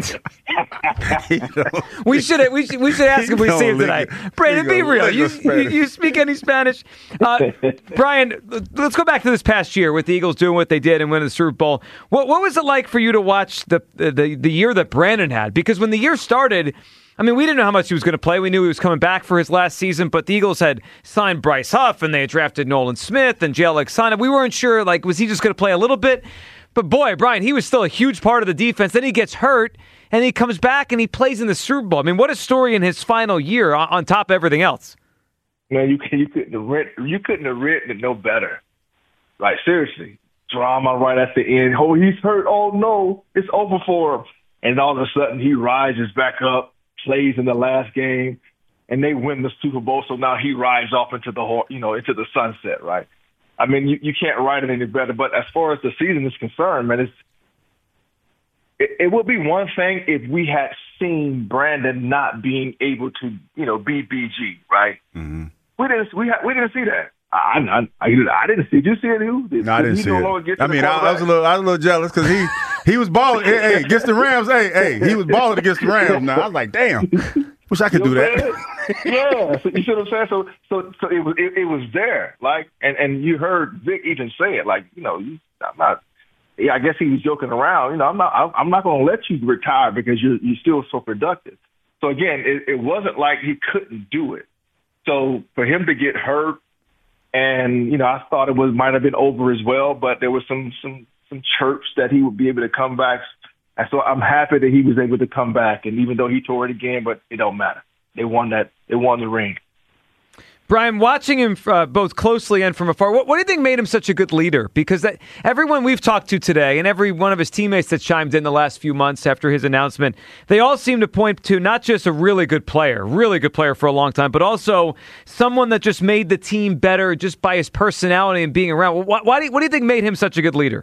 We should ask if we see him tonight. Brandon, be real. You speak any Spanish? Brian, let's go back to this past year with the Eagles doing what they did and winning the Super Bowl. What was it like for you to watch the year that Brandon had? Because when the year started, I mean, we didn't know how much he was going to play. We knew he was coming back for his last season, but the Eagles had signed Bryce Huff, and they had drafted Nolan Smith and J.L. Alexander. We weren't sure, was he just going to play a little bit? But boy, Brian, he was still a huge part of the defense. Then he gets hurt, and he comes back, and he plays in the Super Bowl. I mean, what a story in his final year on top of everything else. Man, you couldn't have written it no better. Like, seriously. Drama right at the end. Oh, he's hurt. Oh, no, it's over for him. And all of a sudden, he rises back up, plays in the last game, and they win the Super Bowl. So now he rides off into the sunset, right? I mean, you can't write it any better. But as far as the season is concerned, man, it would be one thing if we had seen Brandon not being able to, be BG, right? Mm-hmm. We didn't see that. I didn't see it. Did you see it? No, I didn't see it. I mean, I was a little jealous because he was balling. Hey, against the Rams. Hey, he was balling against the Rams. Now I was like, damn, wish I could do that. Yeah, so you see what I'm saying? So it was there, like, and you heard Vic even say it, like, I'm not. Yeah, I guess he was joking around. I'm not going to let you retire because you're still so productive. So again, it wasn't like he couldn't do it. So for him to get hurt, and I thought it might have been over as well, but there was some chirps that he would be able to come back. And so I'm happy that he was able to come back. And even though he tore it again, but it don't matter. They won the ring. Brian, watching him both closely and from afar, what do you think made him such a good leader? Because everyone we've talked to today and every one of his teammates that chimed in the last few months after his announcement, they all seem to point to not just a really good player for a long time, but also someone that just made the team better just by his personality and being around. What do you think made him such a good leader?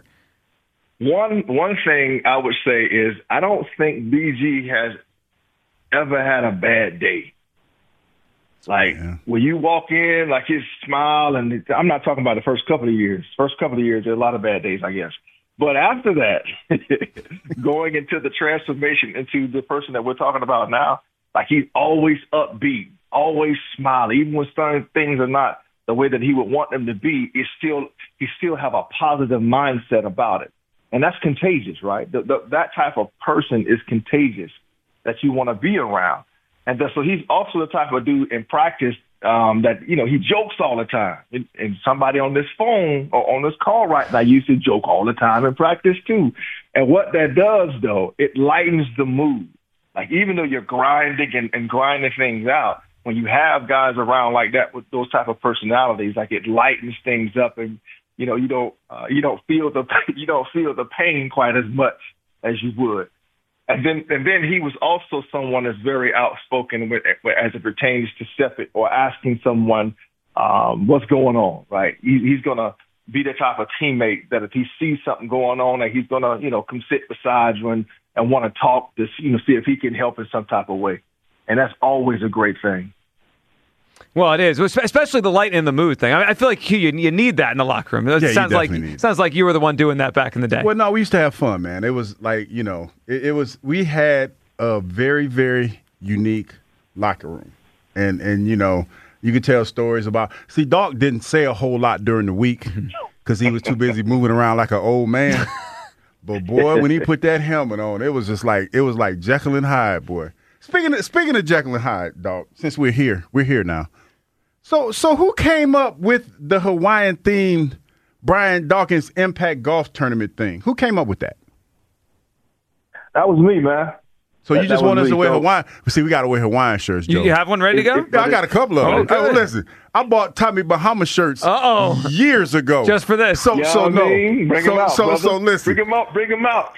One thing I would say is I don't think BG has ever had a bad day. Like, when you walk in, like his smile, and I'm not talking about the first couple of years. First couple of years, there are a lot of bad days, I guess. But after that, going into the transformation into the person that we're talking about now, like he's always upbeat, always smiling. Even when certain things are not the way that he would want them to be, he still have a positive mindset about it. And that's contagious, right? That type of person is contagious that you want to be around. And so he's also the type of dude in practice that, he jokes all the time. And somebody on this phone or on this call right now used to joke all the time in practice too. And what that does, though, it lightens the mood. Like, even though you're grinding and grinding things out, when you have guys around like that with those type of personalities, like it lightens things up, and you don't feel the pain quite as much as you would. And then he was also someone that's very outspoken as it pertains to stepping or asking someone what's going on, right? He's going to be the type of teammate that if he sees something going on, that he's going to, come sit beside you and want to talk to, see if he can help in some type of way. And that's always a great thing. Well, it is, especially the light in the mood thing. I feel like you need that in the locker room. It sounds like you were the one doing that back in the day. Well, no, we used to have fun, man. It was like, we had a very, very unique locker room. And you could tell stories about – see, Doc didn't say a whole lot during the week because he was too busy moving around like an old man. But, boy, when he put that helmet on, it was like Jekyll and Hyde, boy. Speaking of Jekyll and Hyde, Doc, since we're here now. So who came up with the Hawaiian-themed Brian Dawkins Impact Golf Tournament thing? Who came up with that? That was me, man. So you just want us to wear Hawaiian? See, we got to wear Hawaiian shirts, Joe. You have one ready to go? I got a couple of them. Oh, listen, I bought Tommy Bahama shirts years ago. Just for this. Bring them out. So listen. Bring them out.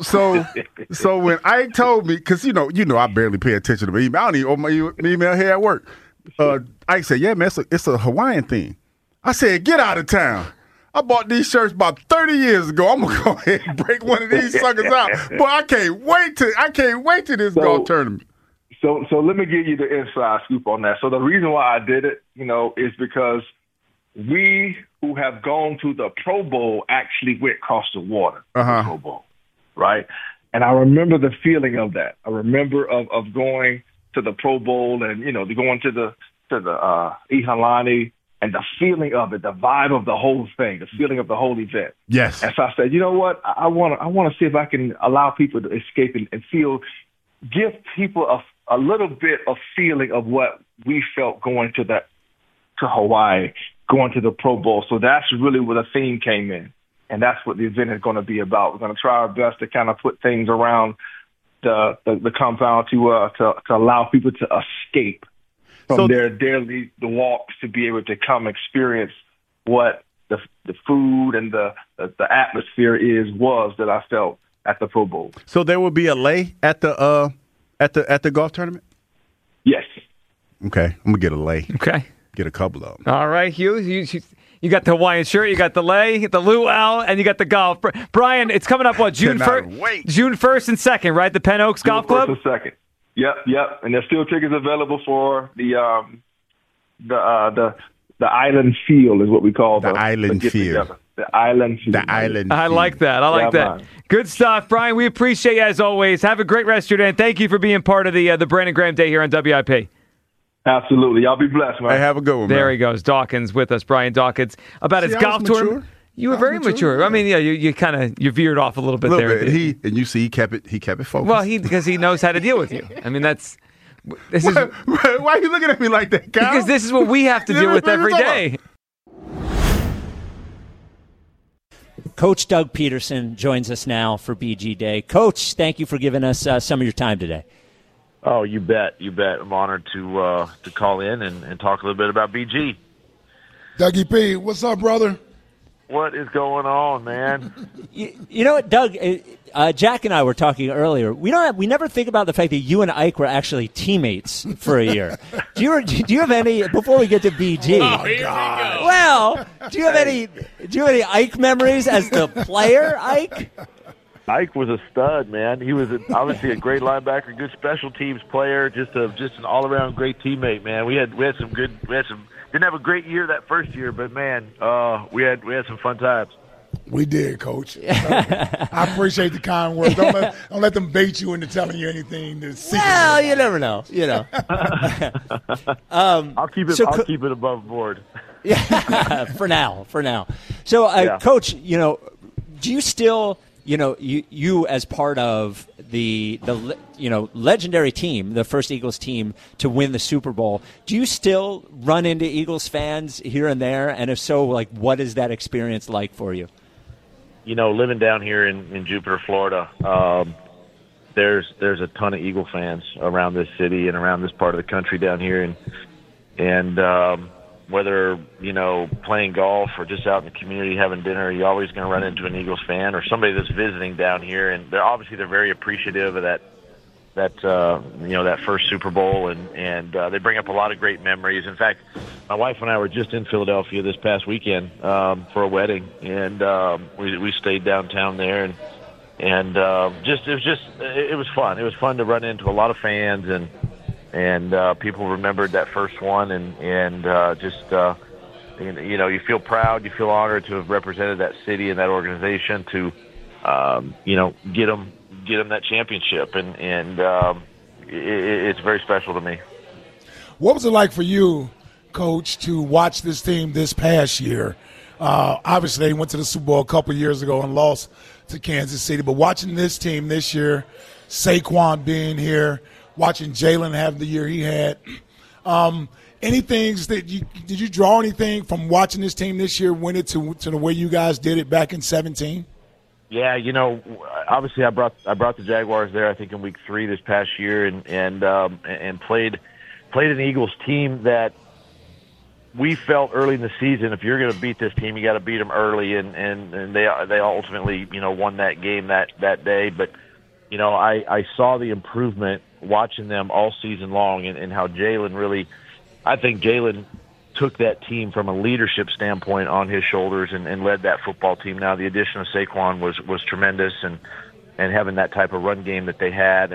So when Ike told me, because you know I barely pay attention to my email. I don't even open my email here at work. Ike said, yeah, man, it's a Hawaiian thing. I said, get out of town. I bought these shirts about 30 years ago. I'm gonna go ahead and break one of these suckers out. Boy, I can't wait to this golf tournament. So let me give you the inside scoop on that. So the reason why I did it, is because we who have gone to the Pro Bowl actually went across the water to the Pro Bowl, right? And I remember the feeling of that. I remember of going to the Pro Bowl and going to the Ihalani. And the feeling of it, the vibe of the whole thing, the feeling of the whole event. Yes. And so I said, you know what? I want to see if I can allow people to escape and give people a little bit of feeling of what we felt going to Hawaii, going to the Pro Bowl. So that's really where the theme came in. And that's what the event is going to be about. We're going to try our best to kind of put things around the compound to allow people to escape from their daily walks, to be able to come experience what the food and the atmosphere was that I felt at the Pro Bowl. So there will be a lay at the golf tournament? Yes. Okay, I'm gonna get a lay. Okay. get a couple of them. All right, Hugh. You got the Hawaiian shirt, you got the lei, the luau, and you got the golf. Brian, it's coming up, June 1st? June 1st and 2nd, right? The Penn Oaks Golf Club? June 1st and 2nd. Yep. And there's still tickets available for the Island Field is what we call the Island Field. The Island Field. The Island I like that. I like that. Man. Good stuff, Brian. We appreciate you as always. Have a great rest of your day, and thank you for being part of the Brandon Graham Day here on WIP. Absolutely. Y'all be blessed, man. Hey, have a good one, There man. he goes. Dawkins with us, Brian Dawkins, about his golf tour. You were very mature. I mean, yeah, you vered off a little bit there. Bit. And you see, he kept it focused. Well, because he knows how to deal with you. I mean, why are you looking at me like that, Kyle? Because this is what we have to deal with every day. Coach Doug Peterson joins us now for BG Day. Coach, thank you for giving us some of your time today. Oh, you bet. I'm honored to call in and talk a little bit about BG. Dougie P, what's up, brother? What is going on, man? You know what, Doug? Jack and I were talking earlier. We never think about the fact that you and Ike were actually teammates for a year. Do you have any? Before we get to BG, well, do you have any Ike memories as the player, Ike? Ike was a stud, man. He was obviously a great linebacker, good special teams player, just an all around great teammate, man. We had some didn't have a great year that first year, but man, we had some fun times. We did, Coach. I appreciate the kind words. Don't let them bait you into telling you anything. Well, you never know. I'll keep it above board. Yeah, for now. So, Coach, do you still? You as part of the legendary team, the first Eagles team to win the Super Bowl, do you still run into Eagles fans here and there? And if so, what is that experience like for you? Living down here in Jupiter, Florida, there's a ton of Eagle fans around this city and around this part of the country down here, and whether playing golf or just out in the community having dinner, you're always going to run into an Eagles fan or somebody that's visiting down here, and they're very appreciative of that first Super Bowl, and they bring up a lot of great memories. In fact, my wife and I were just in Philadelphia this past weekend for a wedding, and we stayed downtown there, and it was fun. It was fun to run into a lot of fans, and people remembered that first one, and you feel proud, you feel honored to have represented that city and that organization to get them that championship, and it's very special to me. What was it like for you, Coach, to watch this team this past year? Obviously, they went to the Super Bowl a couple of years ago and lost to Kansas City, but watching this team this year, Saquon being here, watching Jalen have the year he had, any things that did you draw anything from watching this team this year win it to the way you guys did it back in 2017? Yeah, obviously I brought the Jaguars there, I think in week 3 this past year, and played an Eagles team that we felt early in the season, if you're going to beat this team, you got to beat them early, and they ultimately won that game that day. But I saw the improvement watching them all season long, and how I think Jalen took that team from a leadership standpoint on his shoulders and led that football team. Now the addition of Saquon was tremendous, and having that type of run game that they had,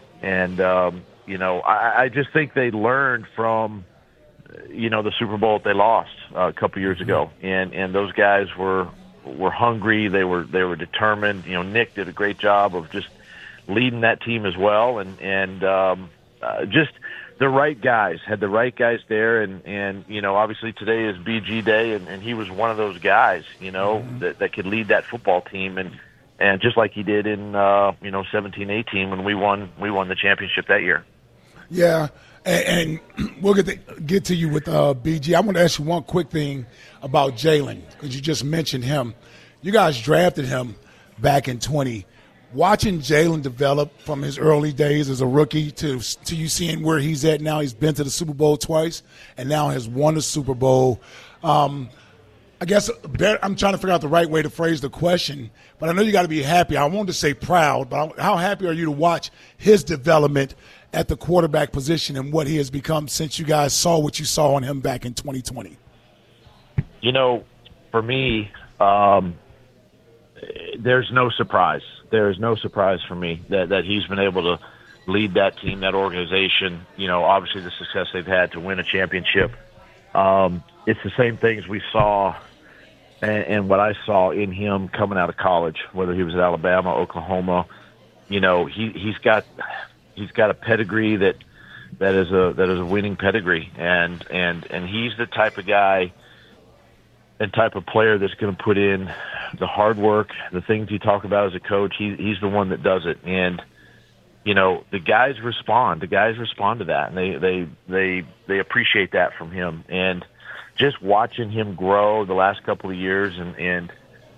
I just think they learned from the Super Bowl that they lost a couple years ago, and those guys were hungry, they were determined. Nick did a great job of just leading that team as well, and just the right guys, had the right guys there, and obviously today is BG Day, and he was one of those guys, that could lead that football team, and just like he did in 17-18 when we won the championship that year. Yeah, and we'll get to you with BG. I want to ask you one quick thing about Jalen, because you just mentioned him. You guys drafted him back in 20. Watching Jalen develop from his early days as a rookie to you seeing where he's at now, he's been to the Super Bowl twice and now has won the Super Bowl. I guess I'm trying to figure out the right way to phrase the question, but I know you got to be happy. I wanted to say proud, but how happy are you to watch his development at the quarterback position and what he has become since you guys saw what you saw on him back in 2020? For me, there's no surprise. There is no surprise for me that he's been able to lead that team, that organization. Obviously the success they've had to win a championship. It's the same things we saw and what I saw in him coming out of college, whether he was at Alabama, Oklahoma. He's got a pedigree that is a winning pedigree, and he's the type of guy and type of player that's going to put in the hard work, the things you talk about as a coach. He's the one that does it, and the guys respond. The guys respond to that, and they appreciate that from him. And just watching him grow the last couple of years, and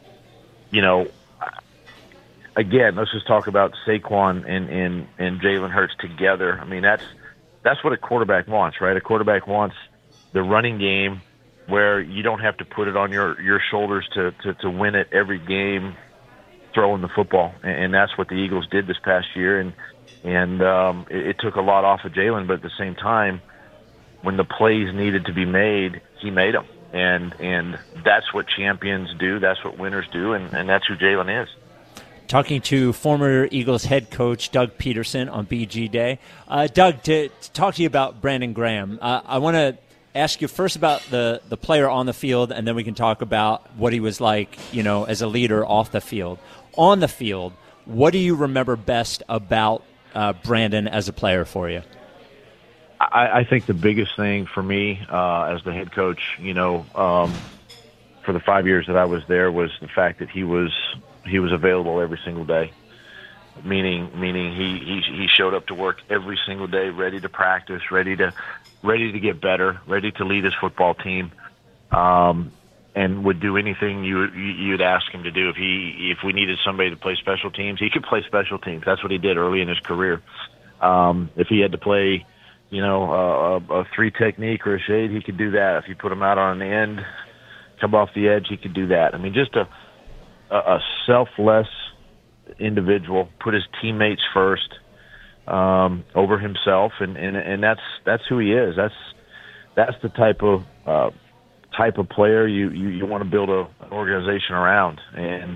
again, let's just talk about Saquon and Jalen Hurts together. I mean, that's what a quarterback wants, right? A quarterback wants the running game where you don't have to put it on your shoulders to win it every game throwing the football. And that's what the Eagles did this past year. And it took a lot off of Jalen, but at the same time, when the plays needed to be made, he made them. And that's what champions do. That's what winners do. And that's who Jalen is. Talking to former Eagles head coach Doug Peterson on BG Day. Doug, to talk to you about Brandon Graham, I want to ask you first about the player on the field, and then we can talk about what he was like, as a leader off the field. On the field, what do you remember best about Brandon as a player for you? I think the biggest thing for me as the head coach, for the 5 years that I was there, was the fact that he was available every single day. Meaning he showed up to work every single day, ready to practice, ready to get better, ready to lead his football team, and would do anything you'd ask him to do. If we needed somebody to play special teams, he could play special teams. That's what he did early in his career. If he had to play, a three technique or a shade, he could do that. If you put him out on an end, come off the edge, he could do that. I mean, just a selfless individual, put his teammates first over himself, and that's who he is. That's the type of player you want to build an organization around, and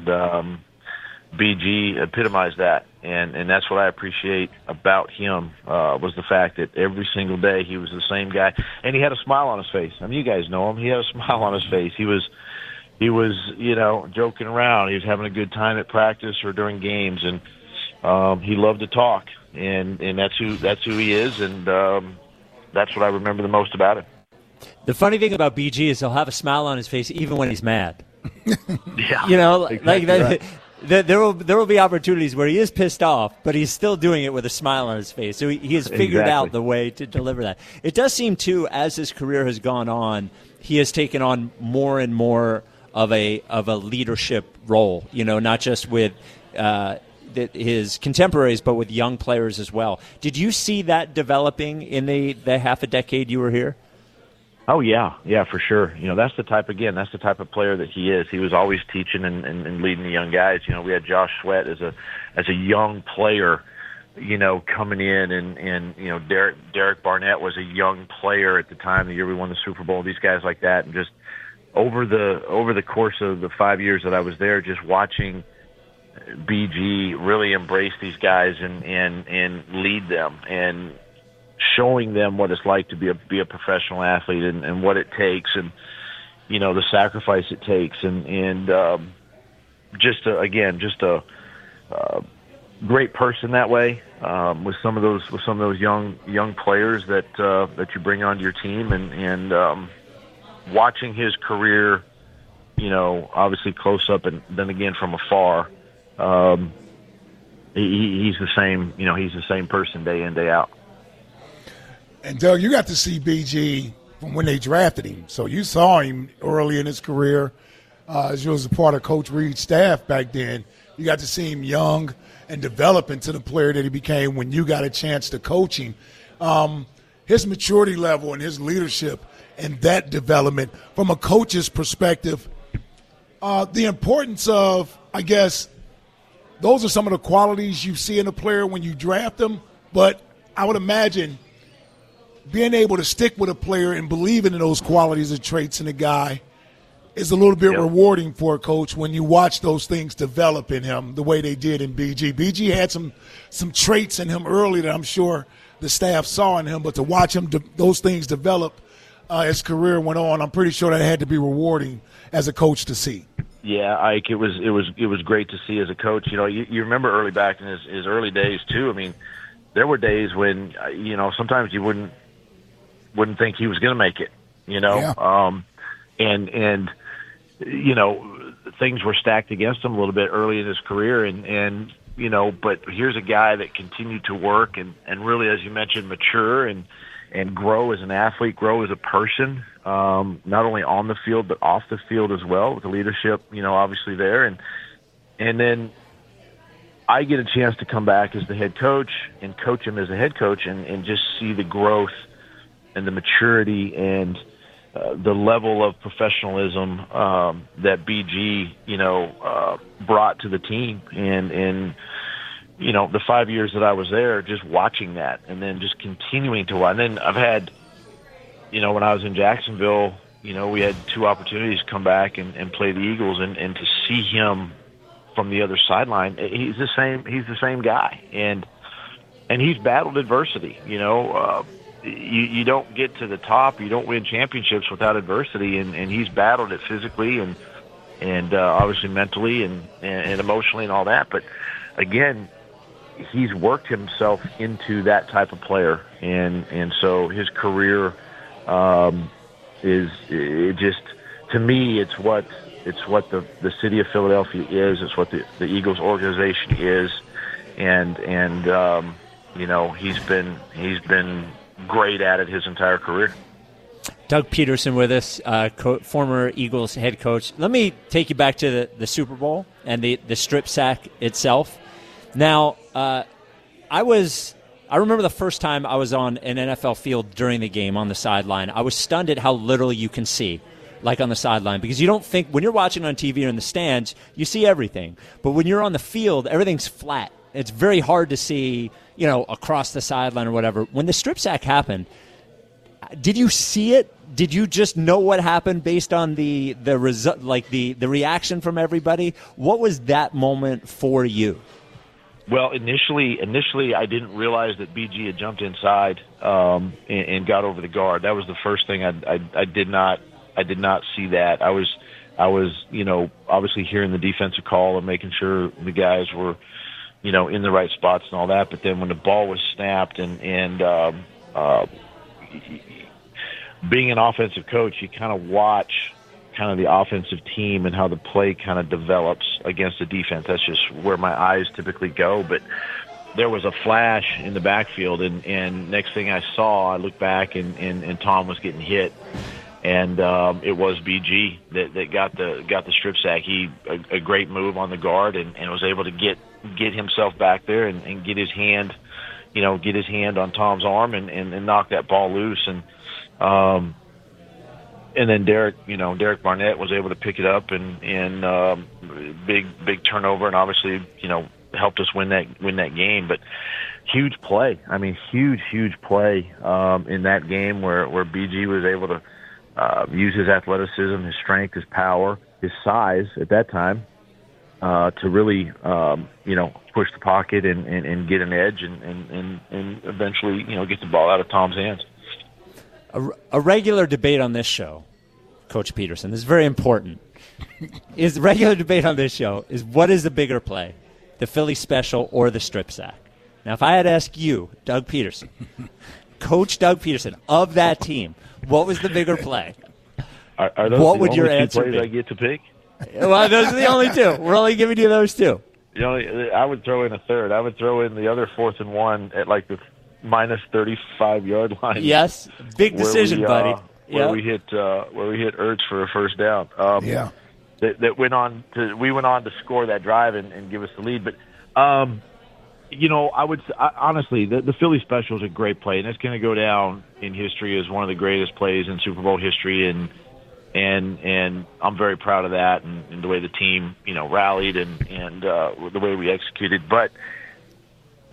BG epitomized that, and that's what I appreciate about him was the fact that every single day he was the same guy, and he had a smile on his face. I mean, you guys know him. He had a smile on his face. He was joking around. He was having a good time at practice or during games, and he loved to talk, and that's who he is, and that's what I remember the most about him. The funny thing about BG is he'll have a smile on his face even when he's mad. Yeah, exactly right. There will be opportunities where he is pissed off, but he's still doing it with a smile on his face. So he has figured out the way to deliver that. It does seem, too, as his career has gone on, he has taken on more and more of a leadership role, not just with his contemporaries, but with young players as well. Did you see that developing in the half a decade you were here? Oh, yeah, for sure. That's the type of player that he is. He was always teaching and leading the young guys. We had Josh Sweat as a young player, coming in, and Derek Barnett was a young player at the time, the year we won the Super Bowl, these guys like that. And just over the course of the 5 years that I was there, just watching BG really embrace these guys and lead them, and showing them what it's like to be a professional athlete, and what it takes, and the sacrifice it takes, and just a great person that way, with some of those young players that you bring onto your team, and watching his career, obviously close up, and then again from afar, he's the same. He's the same person day in, day out. And Doug, you got to see BG from when they drafted him, so you saw him early in his career. As you was a part of Coach Reed's staff back then, you got to see him young and develop into the player that he became when you got a chance to coach him. His maturity level and his leadership and that development from a coach's perspective, the importance of, I guess, those are some of the qualities you see in a player when you draft them, but I would imagine being able to stick with a player and believing in those qualities and traits in a guy is a little bit rewarding for a coach when you watch those things develop in him the way they did in BG. BG had some traits in him early that I'm sure the staff saw in him, but to watch him those things develop as career went on, I'm pretty sure that had to be rewarding as a coach to see. Yeah, Ike, it was great to see as a coach. You know, you remember early back in his early days too. I mean, there were days when sometimes you wouldn't think he was going to make it. And things were stacked against him a little bit early in his career, and but here's a guy that continued to work and really, as you mentioned, mature and grow as an athlete, grow as a person, not only on the field but off the field as well, with the leadership, obviously there. And then I get a chance to come back as the head coach and coach him as a head coach and just see the growth and the maturity and the level of professionalism that BG, brought to the team. And the 5 years that I was there, just watching that and then just continuing to watch. And then I've had, when I was in Jacksonville, we had 2 opportunities to come back and play the Eagles and to see him from the other sideline. He's the same guy. And he's battled adversity, You don't get to the top, you don't win championships without adversity, and he's battled it physically and obviously mentally and emotionally and all that. But again, he's worked himself into that type of player, and so his career is just, to me, it's what the city of Philadelphia is. It's what the Eagles organization is, and he's been great at it his entire career. Doug Peterson with us, former Eagles head coach. Let me take you back to the Super Bowl and the strip sack itself. Now, I remember the first time I was on an NFL field during the game on the sideline. I was stunned at how little you can see, like on the sideline, because you don't think, when you're watching on TV or in the stands, you see everything. But when you're on the field, everything's flat. It's very hard to see, across the sideline or whatever. When the strip sack happened, did you see it? Did you just know what happened based on the result, like the reaction from everybody? What was that moment for you? Well, initially, I didn't realize that BG had jumped inside and got over the guard. That was the first thing. I did not see that. I was obviously hearing the defensive call and making sure the guys were in the right spots and all that. But then when the ball was snapped and being an offensive coach, you kind of watch kind of the offensive team and how the play kind of develops against the defense. That's just where my eyes typically go. But there was a flash in the backfield, and next thing I saw, I looked back and Tom was getting hit. And it was BG that got the strip sack. A great move on the guard and was able to get himself back there and get his hand on Tom's arm and knock that ball loose. And then Derek Barnett was able to pick it up and big turnover, and obviously helped us win that game. But huge play. I mean, huge play in that game where BG was able to use his athleticism, his strength, his power, his size at that time to really, push the pocket and get an edge and eventually, get the ball out of Tom's hands. A regular debate on this show, Coach Peterson, this is very important. The regular debate on this show is, what is the bigger play, the Philly special or the strip sack? Now, if I had to ask you, Doug Peterson, Coach Doug Peterson of that team, what was the bigger play? Are those what would your answer plays be? I get to pick? Well, those are the only 2. We're only giving you those 2. I would throw in a third. I would throw in the other 4th and 1 at like the minus 35-yard line. Yes, big decision, buddy. Where we hit Ertz for a first down. That went on to score that drive and give us the lead. But honestly, the Philly special is a great play, and it's going to go down in history as one of the greatest plays in Super Bowl history. And I'm very proud of that and the way the team rallied and the way we executed. But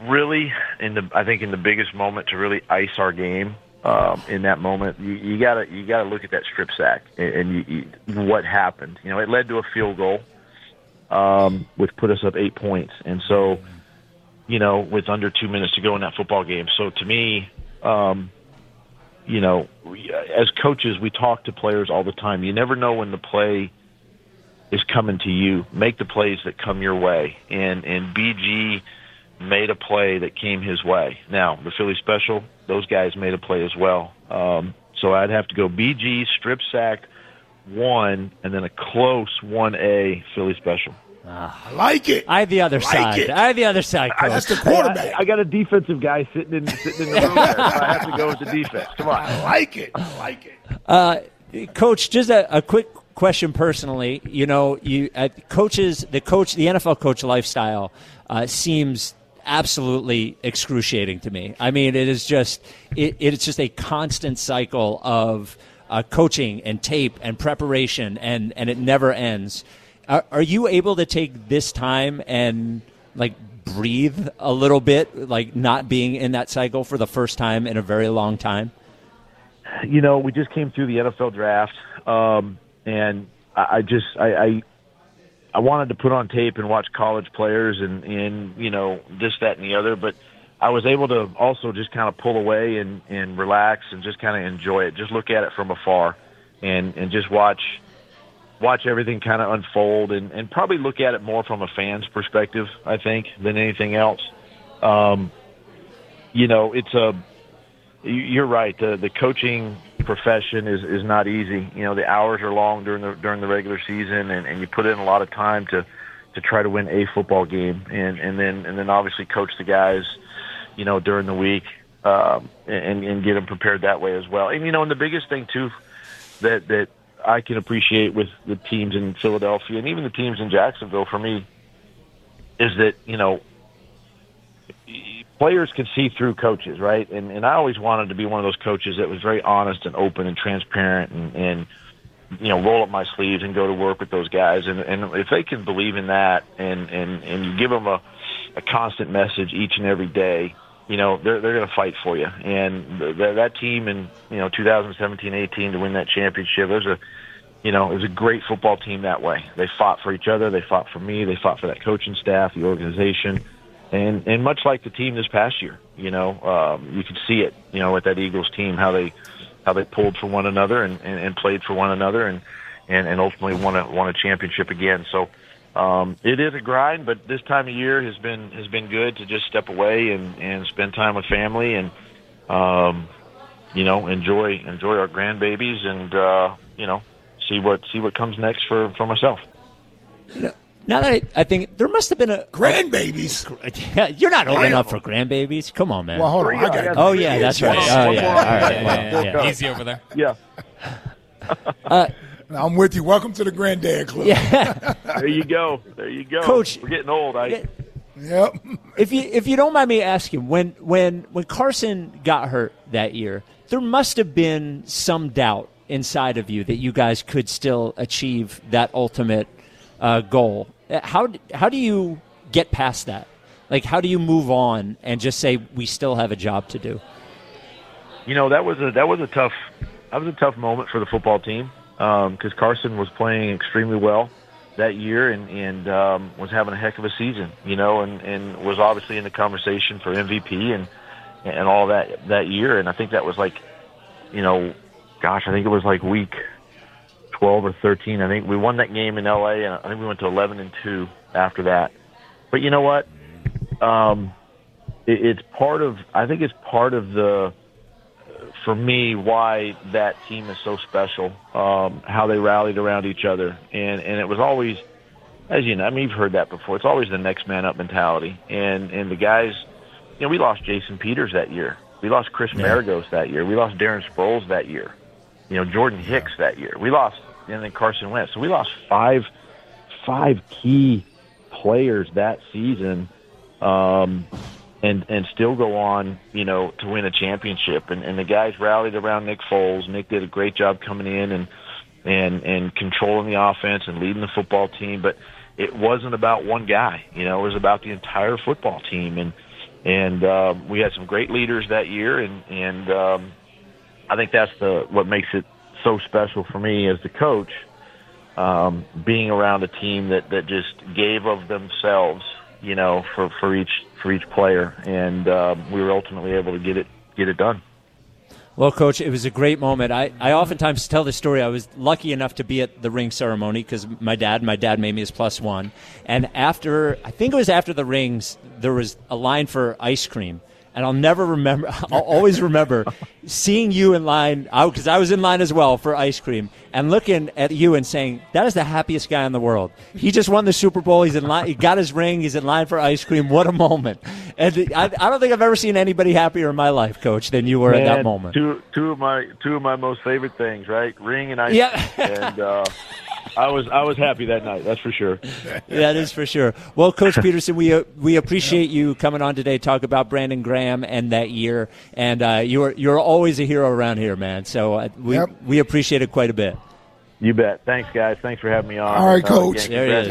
really, in the biggest moment to really ice our game, in that moment, you gotta look at that strip sack and what happened. You know, it led to a field goal, which put us up 8 points, and so, you know, with under 2 minutes to go in that football game. So to me, you know, as coaches, we talk to players all the time. You never know when the play is coming to you. Make the plays that come your way, and BG made a play that came his way. Now, the Philly special, those guys made a play as well. So I'd have to go BG, strip sack, 1, and then a close 1A Philly special. I like it. I have the other side. I have the other side, Coach. That's the quarterback. I got a defensive guy sitting in the room there, so I have to go with the defense. Come on. I like it. Coach, just a quick question personally. You know, the NFL coach lifestyle seems absolutely excruciating to me. I mean, it's just a constant cycle of coaching and tape and preparation, and it never ends. Are you able to take this time and like breathe a little bit, like not being in that cycle for the first time in a very long time? You know, we just came through the NFL draft, and I wanted to put on tape and watch college players and you know, this, that, and the other, but I was able to also just kind of pull away and relax and just kind of enjoy it, just look at it from afar and just watch everything kind of unfold and probably look at it more from a fan's perspective, I think, than anything else. You know, you're right. The coaching profession is not easy. You know, the hours are long during the regular season, and you put in a lot of time to try to win a football game, and then obviously coach the guys, you know, during the week, and get them prepared that way as well. And you know, and the biggest thing too that I can appreciate with the teams in Philadelphia and even the teams in Jacksonville for me is that, you know, players can see through coaches, right? And I always wanted to be one of those coaches that was very honest and open and transparent and you know, roll up my sleeves and go to work with those guys. And if they can believe in that and you give them a constant message each and every day, you know, they're going to fight for you. And that team in, you know, 2017-18 to win that championship, it was a great football team that way. They fought for each other. They fought for me. They fought for that coaching staff, the organization. And much like the team this past year, you know, you could see it, you know, with that Eagles team, how they pulled for one another and played for one another and ultimately won a championship again. So it is a grind, but this time of year has been good to just step away and spend time with family and you know, enjoy our grandbabies and you know, see what comes next for myself. Now that I think there must have been a grandbabies. Yeah, you're not old enough for grandbabies. Come on, man. Well, hold on. Oh yeah, that's right. Oh yeah. All right. Easy over there. Yeah. I'm with you. Welcome to the Granddad Club. Yeah. There you go, Coach. We're getting old. Yep. If you don't mind me asking, when Carson got hurt that year, there must have been some doubt inside of you that you guys could still achieve that ultimate goal. How do you get past that? Like, how do you move on and just say we still have a job to do? You know, that was a tough moment for the football team because Carson was playing extremely well that year and was having a heck of a season. You know, and was obviously in the conversation for MVP and all that year. And I think that was like, you know, I think it was like week 12 or 13. I think we won that game in LA, and I think we went to 11-2 after that. But you know what? It's part of the, for me, why that team is so special. How they rallied around each other, and it was always, as you know, I mean, you've heard that before. It's always the next man up mentality, and the guys. You know, we lost Jason Peters that year. We lost Chris Maragos that year. We lost Darren Sproles that year. You know, Jordan Hicks that year. We lost, and then Carson Wentz. So we lost five key players that season, and still go on, you know, to win a championship. And the guys rallied around Nick Foles. Nick did a great job coming in and controlling the offense and leading the football team. But it wasn't about one guy. You know, it was about the entire football team. And we had some great leaders that year, and I think that's what makes it so special for me as the coach, being around a team that just gave of themselves, for each player, and we were ultimately able to get it done. Well, Coach, it was a great moment. I oftentimes tell this story. I was lucky enough to be at the ring ceremony because my dad made me his +1. And I think it was after the rings, there was a line for ice cream. And I'll always remember seeing you in line, because I was in line as well for ice cream, and looking at you and saying, that is the happiest guy in the world. He just won the Super Bowl. He's in line. He got his ring. He's in line for ice cream. What a moment. And I don't think I've ever seen anybody happier in my life, Coach, than you were at that moment. Two of my most favorite things, right? Ring and ice cream. Yeah. And I was happy that night. That's for sure. That is for sure. Well, Coach Peterson, we appreciate you coming on today to talk about Brandon Graham and that year. And you're always a hero around here, man. So we appreciate it quite a bit. You bet. Thanks, guys. Thanks for having me on. All right, Coach. There it is.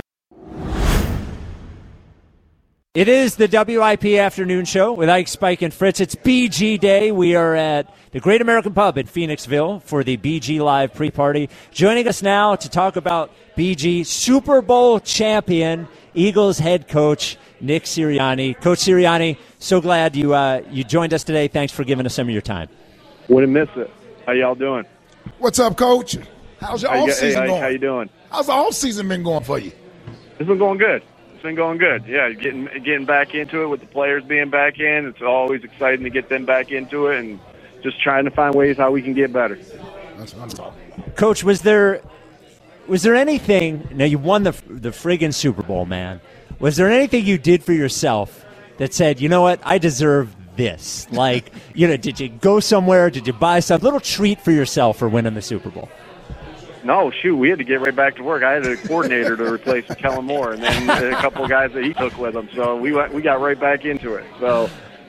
It is the WIP Afternoon Show with Ike, Spike, and Fritz. It's BG Day. We are at the Great American Pub in Phoenixville for the BG Live pre-party. Joining us now to talk about BG Super Bowl champion, Eagles head coach Nick Sirianni. Coach Sirianni, so glad you joined us today. Thanks for giving us some of your time. Wouldn't miss it. How y'all doing? What's up, Coach? How's your off-season going? How you doing? How's the off-season been going for you? It's been going good. Been going good. Yeah, getting back into it with the players being back in. It's always exciting to get them back into it and just trying to find ways how we can get better. That's what I'm talking. Coach, was there anything? Now you won the friggin' Super Bowl, man. Was there anything you did for yourself that said, you know what, I deserve this? Like, did you go somewhere? Did you buy some little treat for yourself for winning the Super Bowl? No, shoot, we had to get right back to work. I had a coordinator to replace Kellen Moore, and then a couple of guys that he took with him. So we got right back into it. So,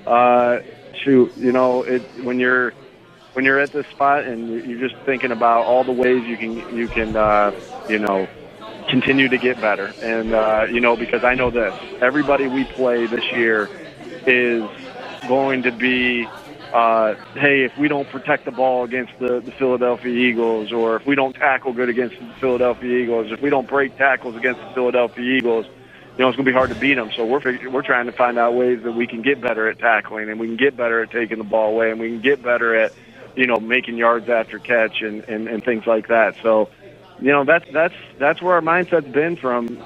when you're at this spot and you're just thinking about all the ways you can continue to get better, and because I know this, everybody we play this year is going to be. Hey, if we don't protect the ball against the Philadelphia Eagles, or if we don't tackle good against the Philadelphia Eagles, if we don't break tackles against the Philadelphia Eagles, it's going to be hard to beat them. So we're trying to find out ways that we can get better at tackling, and we can get better at taking the ball away, and we can get better at, making yards after catch and things like that. So, that's where our mindset's been from.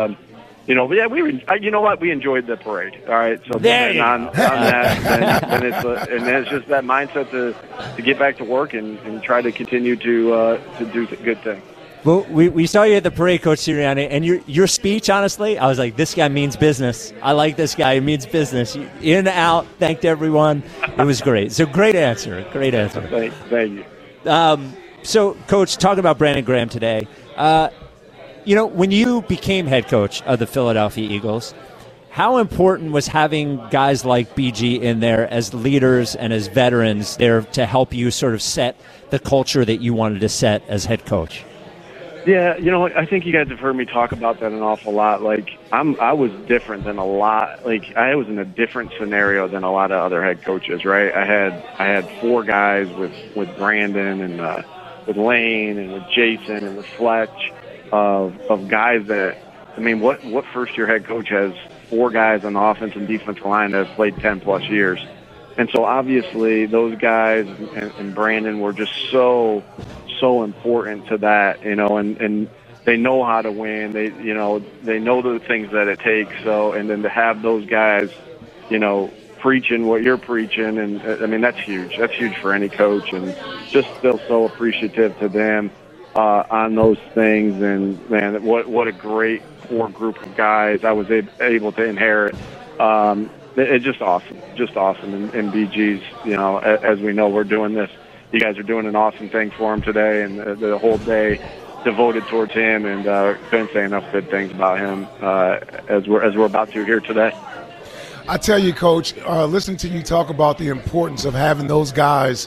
We enjoyed the parade. All right, so on that, then it's just that mindset to get back to work and try to continue to do good things. Well, we saw you at the parade, Coach Sirianni, and your speech, honestly, I was like, this guy means business. I like this guy. He means business. In, out, thanked everyone. It was great. So great answer. Great answer. Thank you. So, Coach, talking about Brandon Graham today, when you became head coach of the Philadelphia Eagles, how important was having guys like BG in there as leaders and as veterans there to help you sort of set the culture that you wanted to set as head coach? Yeah, I think you guys have heard me talk about that an awful lot. Like, I was different than a lot. Like, I was in a different scenario than a lot of other head coaches, right? I had 4 guys with Brandon and with Lane and with Jason and with Fletch. Of guys that, what first-year head coach has 4 guys on the offense and defensive line that have played 10-plus years? And so obviously those guys and Brandon were just so important to that, and they know how to win. They know the things that it takes. So, and then to have those guys, preaching what you're preaching, and that's huge. That's huge for any coach, and just still so appreciative to them. On those things, and man, what a great core group of guys I was able to inherit. It's just awesome. And BG's, as we know, we're doing this. You guys are doing an awesome thing for him today, and the whole day devoted towards him. And couldn't say enough good things about him as we're about to here today. I tell you, Coach, listening to you talk about the importance of having those guys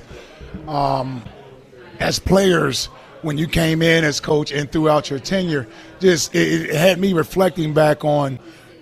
as players. When you came in as coach and throughout your tenure, it had me reflecting back on,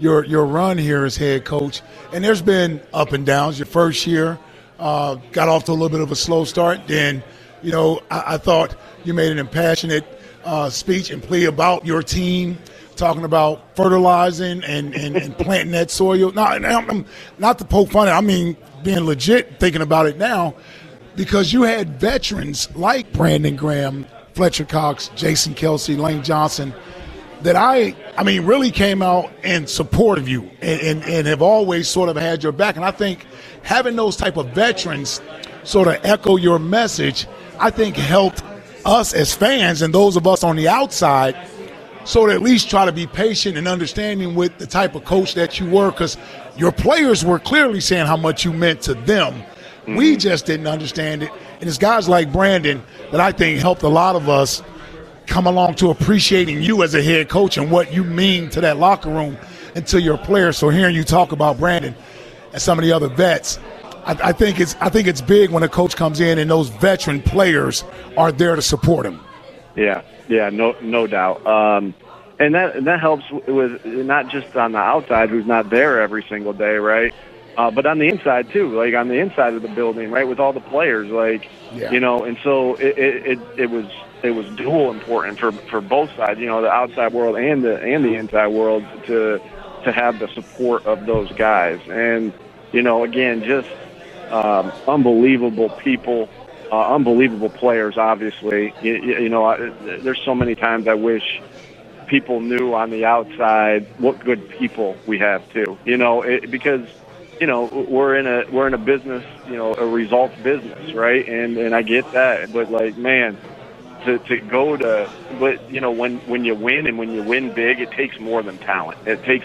your run here as head coach. And there's been up and downs. Your first year got off to a little bit of a slow start. Then, I thought you made an impassionate speech and plea about your team, talking about fertilizing and planting that soil. Not to poke fun at it. I mean, being legit, thinking about it now, because you had veterans like Brandon Graham, Fletcher Cox, Jason Kelsey, Lane Johnson, that I mean, really came out in support of you and have always sort of had your back. And I think having those type of veterans sort of echo your message, I think helped us as fans and those of us on the outside sort of at least try to be patient and understanding with the type of coach that you were, because your players were clearly saying how much you meant to them. Mm-hmm. We just didn't understand it. And it's guys like Brandon that I think helped a lot of us come along to appreciating you as a head coach and what you mean to that locker room and to your players. So hearing you talk about Brandon and some of the other vets, I think it's big when a coach comes in and those veteran players are there to support him. Yeah, no doubt. And that helps with not just on the outside, who's not there every single day, right? But on the inside too, like on the inside of the building, right, with all the players, and so it was dual important for both sides, the outside world and the inside world to have the support of those guys. And again, just unbelievable people, unbelievable players. Obviously, there's so many times I wish people knew on the outside what good people we have too. Because we're in a business, a results business, right? And I get that, but man, to go to, but when you win and when you win big, it takes more than talent. It takes,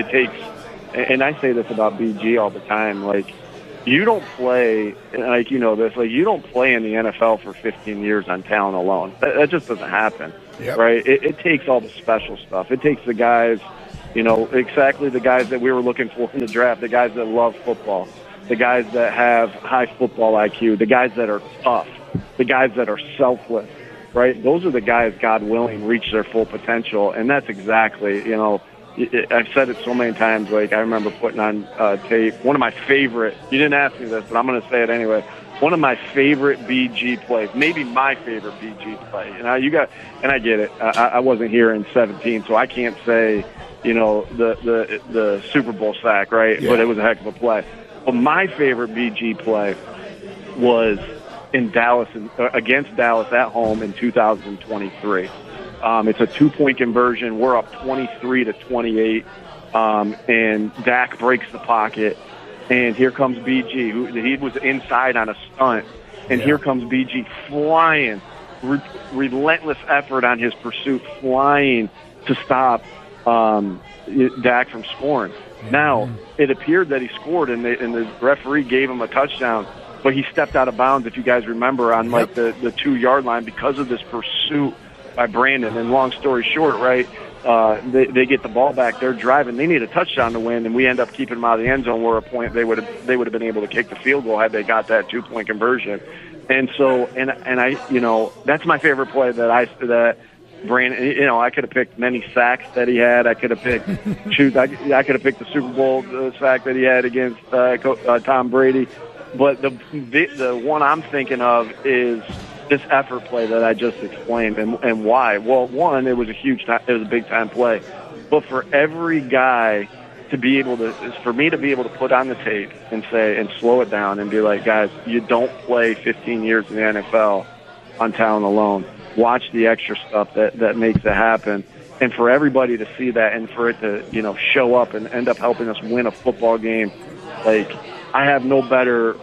and I say this about BG all the time, you don't play, you don't play in the NFL for 15 years on talent alone. That just doesn't happen, right? It takes all the special stuff. It takes the guys, exactly the guys that we were looking for in the draft, the guys that love football, the guys that have high football IQ, the guys that are tough, the guys that are selfless, right? Those are the guys, God willing, reach their full potential. And that's exactly, I've said it so many times. I remember putting on tape, one of my favorite, you didn't ask me this, but I'm going to say it anyway. One of my favorite BG plays, maybe my favorite BG play. And I get it. I wasn't here in 17, so I can't say, the Super Bowl sack, right? Yeah. But it was a heck of a play. But my favorite BG play was in Dallas, against Dallas at home in 2023. It's a 2-point conversion. We're up 23-28, and Dak breaks the pocket. And here comes BG, he was inside on a stunt. And here comes BG flying, relentless effort on his pursuit, flying to stop Dak from scoring. Now, it appeared that he scored, and the referee gave him a touchdown, but he stepped out of bounds, if you guys remember, on the 2-yard line because of this pursuit by Brandon. And long story short, right, they get the ball back. They're driving. They need a touchdown to win, and we end up keeping them out of the end zone, where a point they would have been able to kick the field goal had they got that 2-point conversion. And so, and I, that's my favorite play that Brandon, I could have picked many sacks that he had. I could have picked, I could have picked the Super Bowl sack that he had against Tom Brady. But the one I'm thinking of is this effort play that I just explained, and why. Well, one, it was a big time play, but for every guy to be able to, for me to be able to put on the tape and say, and slow it down and be like, guys, you don't play 15 years in the NFL on talent alone. Watch the extra stuff that makes it happen. And for everybody to see that, and for it to, show up and end up helping us win a football game, I have no better,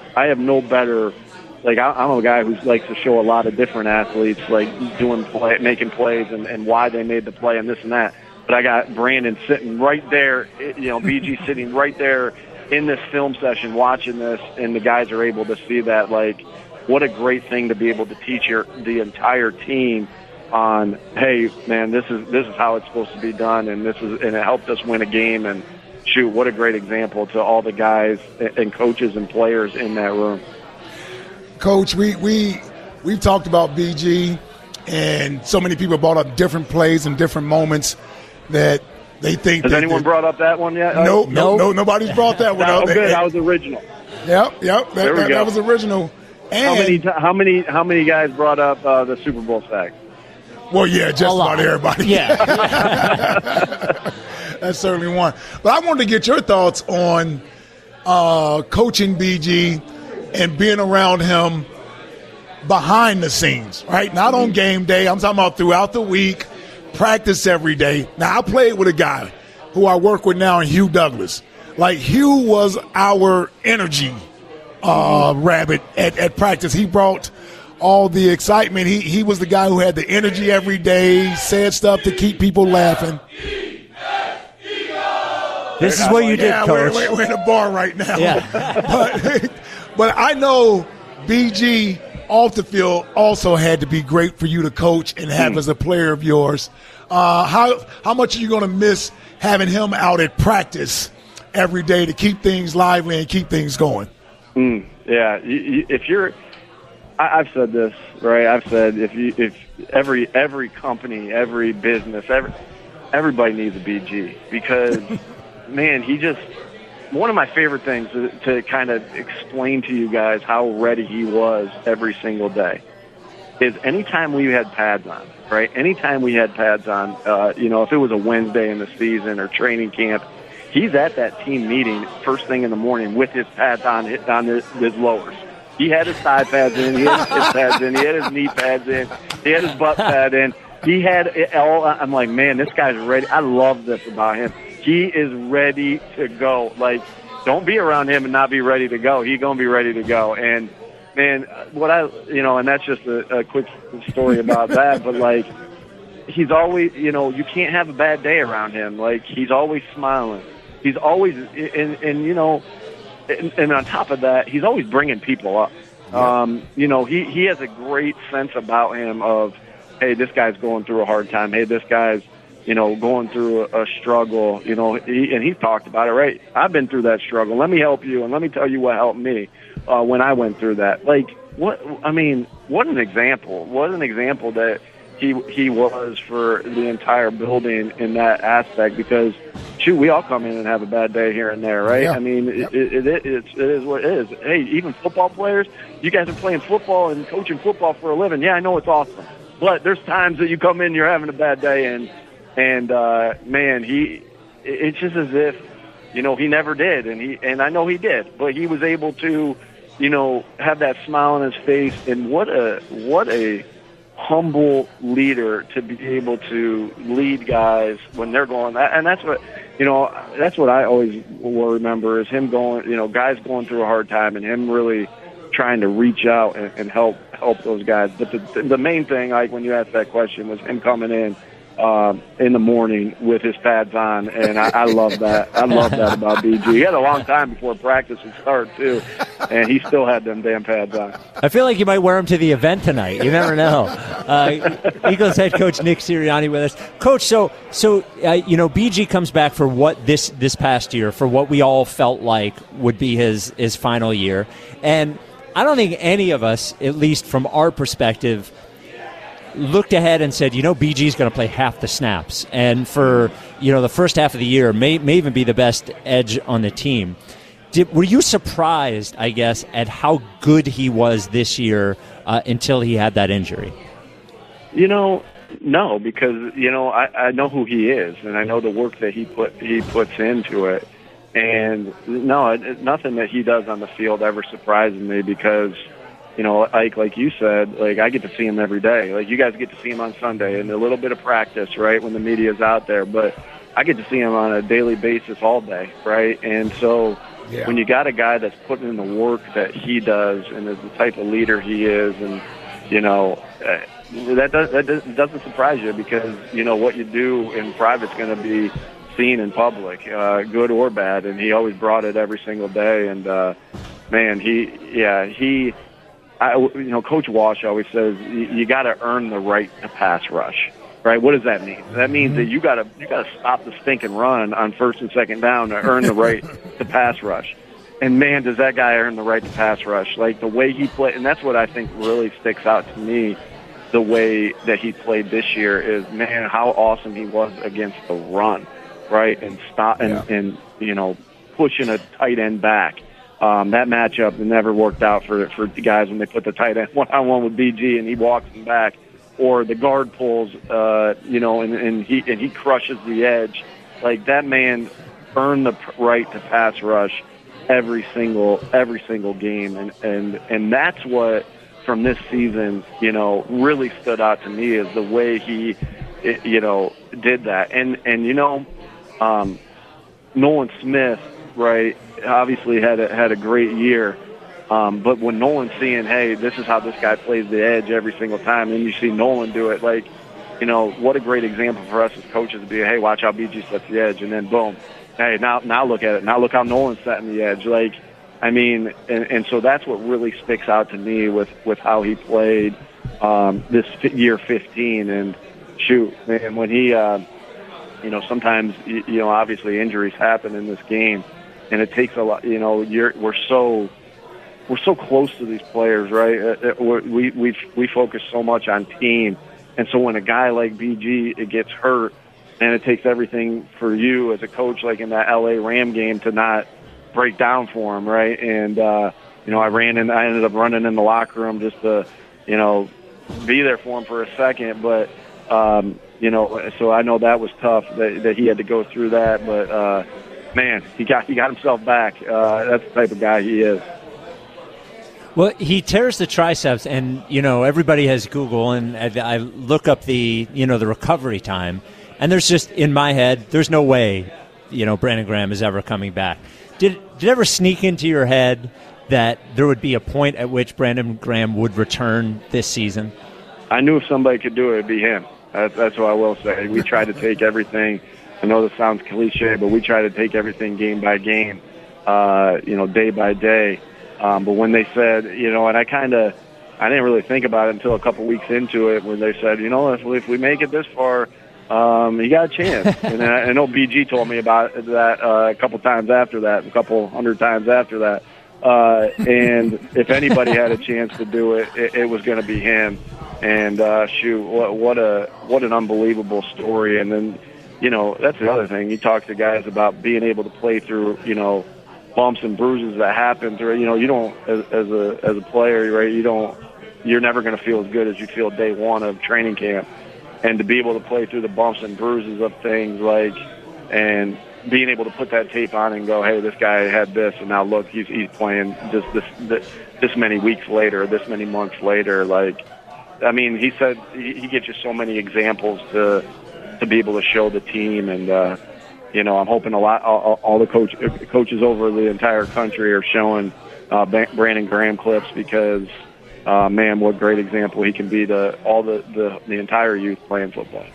I'm a guy who likes to show a lot of different athletes, making plays and why they made the play and this and that. But I got Brandon sitting right there, BG sitting right there in this film session watching this, and the guys are able to see that. What a great thing to be able to teach the entire team on, hey, man, this is how it's supposed to be done, and it helped us win a game. And shoot, what a great example to all the guys and coaches and players in that room. Coach, we've talked about BG, and so many people brought up different plays and different moments that They think. Has anyone brought up that one yet? No, nobody's brought that one up. Oh, good. That was original. Yep. That was original. And how many guys brought up the Super Bowl sack? Well, yeah, just about everybody. Yeah. That's certainly one. But I wanted to get your thoughts on coaching BG and being around him behind the scenes, right? Not on game day. I'm talking about throughout the week, practice every day. Now, I played with a guy who I work with now in Hugh Douglas. Like, Hugh was our energy rabbit at practice. He brought all the excitement. He was the guy who had the energy every day, said stuff to keep people laughing. This is what you did, Coach. We're in a bar right now. Yeah. But I know BG off the field also had to be great for you to coach and have as a player of yours. How much are you going to miss having him out at practice every day to keep things lively and keep things going? Yeah, if you're, I've said this, right? I've said if every company, every business, everybody needs a BG because, man, he just. One of my favorite things to kind of explain to you guys how ready he was every single day is anytime we had pads on, right? Anytime we had pads on, if it was a Wednesday in the season or training camp, he's at that team meeting first thing in the morning with his pads on his lowers. He had his thigh pads in, he had his hip pads in, he had his knee pads in, he had his butt pad in. He had it all. I'm like, man, this guy's ready. I love this about him. He is ready to go. Like, don't be around him and not be ready to go. He's going to be ready to go. And, man, and that's just a quick story about that. But, like, he's always, you can't have a bad day around him. Like, he's always smiling. He's always, and on top of that, he's always bringing people up. He has a great sense about him of, hey, this guy's going through a hard time. Hey, this guy's, going through a struggle, and he's talked about it, right? I've been through that struggle. Let me help you, and let me tell you what helped me when I went through that. Like, what an example. What an example that he was for the entire building in that aspect because, shoot, we all come in and have a bad day here and there, right? Yeah. I mean, it is what it is. Hey, even football players, you guys are playing football and coaching football for a living. Yeah, I know it's awesome. But there's times that you come in, you're having a bad day, and man, it's just as if, he never did, and I know he did, but he was able to, have that smile on his face, and what a humble leader to be able to lead guys when they're going, and that's what I always will remember is him going, guys going through a hard time and him really trying to reach out and help those guys. But the main thing, like when you asked that question, was him coming in the morning with his pads on, and I love that. I love that about BG. He had a long time before practice would start too, and he still had them damn pads on. I feel like you might wear them to the event tonight. You never know. Eagles head coach Nick Sirianni with us. Coach, so BG comes back for what this past year, for what we all felt like would be his final year, and I don't think any of us, at least from our perspective, looked ahead and said, BG's going to play half the snaps. And for, the first half of the year may even be the best edge on the team. Were you surprised, I guess, at how good he was this year until he had that injury? No, because, I know who he is, and I know the work that he puts into it. And, no, nothing that he does on the field ever surprises me because, like you said, like I get to see him every day. Like you guys get to see him on Sunday and a little bit of practice, right, when the media's out there. But I get to see him on a daily basis all day, right? And so when you got a guy that's putting in the work that he does and is the type of leader he is, and, that doesn't surprise you because, what you do in private's going to be seen in public, good or bad. And he always brought it every single day. And, man, Coach Walsh always says you got to earn the right to pass rush, right? What does that mean? That means that you got to stop the stinking run on first and second down to earn the right to pass rush. And man, does that guy earn the right to pass rush? Like the way he played, and that's what I think really sticks out to me. The way that he played this year is, man, how awesome he was against the run, right, and stop and pushing a tight end back. That matchup never worked out for the guys when they put the tight end one-on-one with BG and he walks him back, or the guard pulls, and he crushes the edge. Like, that man earned the right to pass rush every single game, and that's what from this season, really stood out to me, is the way he, did that. And Nolan Smith, right, obviously had a great year. But when Nolan's seeing, hey, this is how this guy plays the edge every single time, and you see Nolan do it, like, what a great example for us as coaches to be, hey, watch how BG sets the edge, and then boom, hey, now look at it. Now look how Nolan's setting the edge. Like, I mean, and so that's what really sticks out to me with how he played this year 15. And shoot, man, when he, sometimes, obviously injuries happen in this game, and it takes a lot. We're so close to these players, right? We focus so much on team, and so when a guy like BG it gets hurt, and it takes everything for you as a coach, like in that LA Ram game, to not break down for him, right? And I ended up running in the locker room just to, be there for him for a second, but. So I know that was tough that he had to go through that, but man, he got himself back. That's the type of guy he is. Well, he tears the triceps, and everybody has Google, and I look up the recovery time, and there's just in my head, there's no way, Brandon Graham is ever coming back. Did it ever sneak into your head that there would be a point at which Brandon Graham would return this season? I knew if somebody could do it, it'd be him. That's what I will say. We try to take everything. I know this sounds cliche, but we try to take everything game by game, day by day. But when they said, and I didn't really think about it until a couple weeks into it, when they said, if we make it this far, you got a chance. And I know BG told me about that a couple times after that, a couple hundred times after that. And if anybody had a chance to do it, it was going to be him. And shoot, what an unbelievable story. And then, that's the other thing. You talk to guys about being able to play through, bumps and bruises that happen through. You don't, as a player, right? You're never going to feel as good as you feel day one of training camp. And to be able to play through the bumps and bruises of things and being able to put that tape on and go, hey, this guy had this, and now look, he's playing this many weeks later, this many months later. He said he gives you so many examples to be able to show the team, and I'm hoping all the coaches over the entire country are showing Brandon Graham clips, because man, what great example he can be to all the entire youth playing football.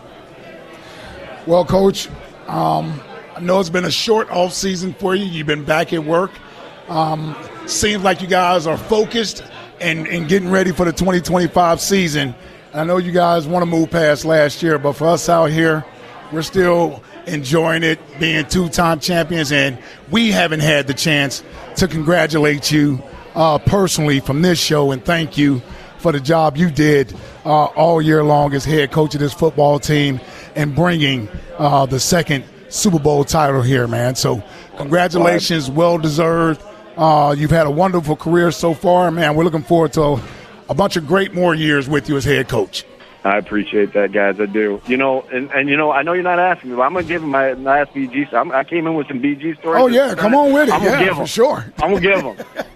Well, Coach, I know it's been a short off season for you. You've been back at work. Seems like you guys are focused and getting ready for the 2025 season. I know you guys want to move past last year, but for us out here, we're still enjoying it, being two-time champions, and we haven't had the chance to congratulate you personally from this show and thank you for the job you did all year long as head coach of this football team and bringing the second Super Bowl title here, man. So congratulations, well-deserved. You've had a wonderful career so far, man. We're looking forward to a bunch of great more years with you as head coach. I appreciate that, guys. I do. I know you're not asking me, but I'm going to give him my last BG. I came in with some BG stories. Oh, yeah. Come on with it. I'm going to give him. For sure. I'm going to give him.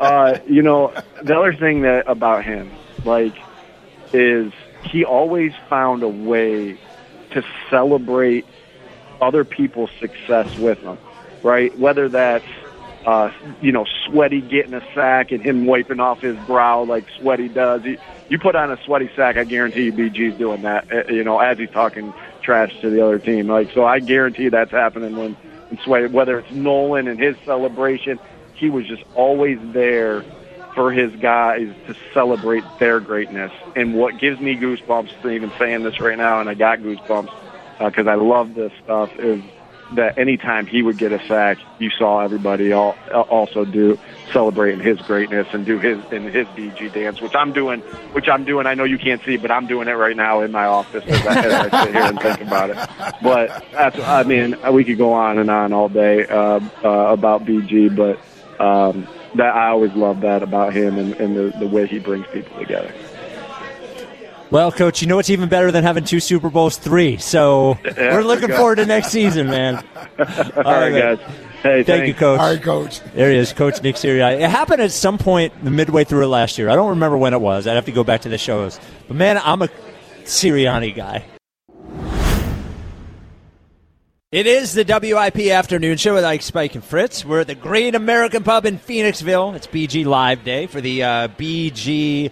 The other thing about him, is he always found a way to celebrate other people's success with him, right? Whether that's, Sweaty getting a sack and him wiping off his brow like Sweaty does. You put on a Sweaty sack, I guarantee you BG's doing that, as he's talking trash to the other team. So I guarantee that's happening when Sweaty, whether it's Nolan and his celebration, he was just always there for his guys to celebrate their greatness. And what gives me goosebumps, even saying this right now, and I got goosebumps because I love this stuff, is that anytime he would get a sack, you saw everybody also celebrating his greatness and do his BG dance, which I'm doing. I know you can't see, but I'm doing it right now in my office as I sit here and think about it. But we could go on and on all day about BG, but that I always love that about him and the way he brings people together. Well, Coach, you know what's even better than having 2 Super Bowls? 3. So we're looking forward to next season, man. All right, guys. Hey, thank you, Coach. All right, Coach. There he is, Coach Nick Sirianni. It happened at some point midway through last year. I don't remember when it was. I'd have to go back to the shows. But, man, I'm a Sirianni guy. It is the WIP Afternoon Show with Ike, Spike, and Fritz. We're at the Great American Pub in Phoenixville. It's BG Live Day for the it's BG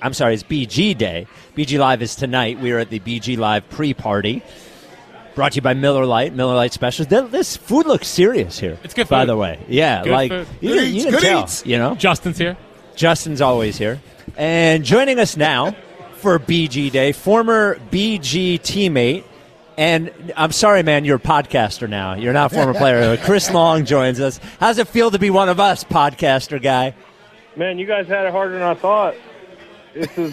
Day. BG Live is tonight. We are at the BG Live pre-party. Brought to you by Miller Lite. Miller Lite Specials. This food looks serious here. It's good food. By the way. Yeah. Good food. You can tell. Eats. You know? Justin's here. Justin's always here. And joining us now for BG Day, former BG teammate, and I'm sorry, man, you're a podcaster now. You're not a former player. Chris Long joins us. How's it feel to be one of us, podcaster guy? Man, you guys had it harder than I thought. This is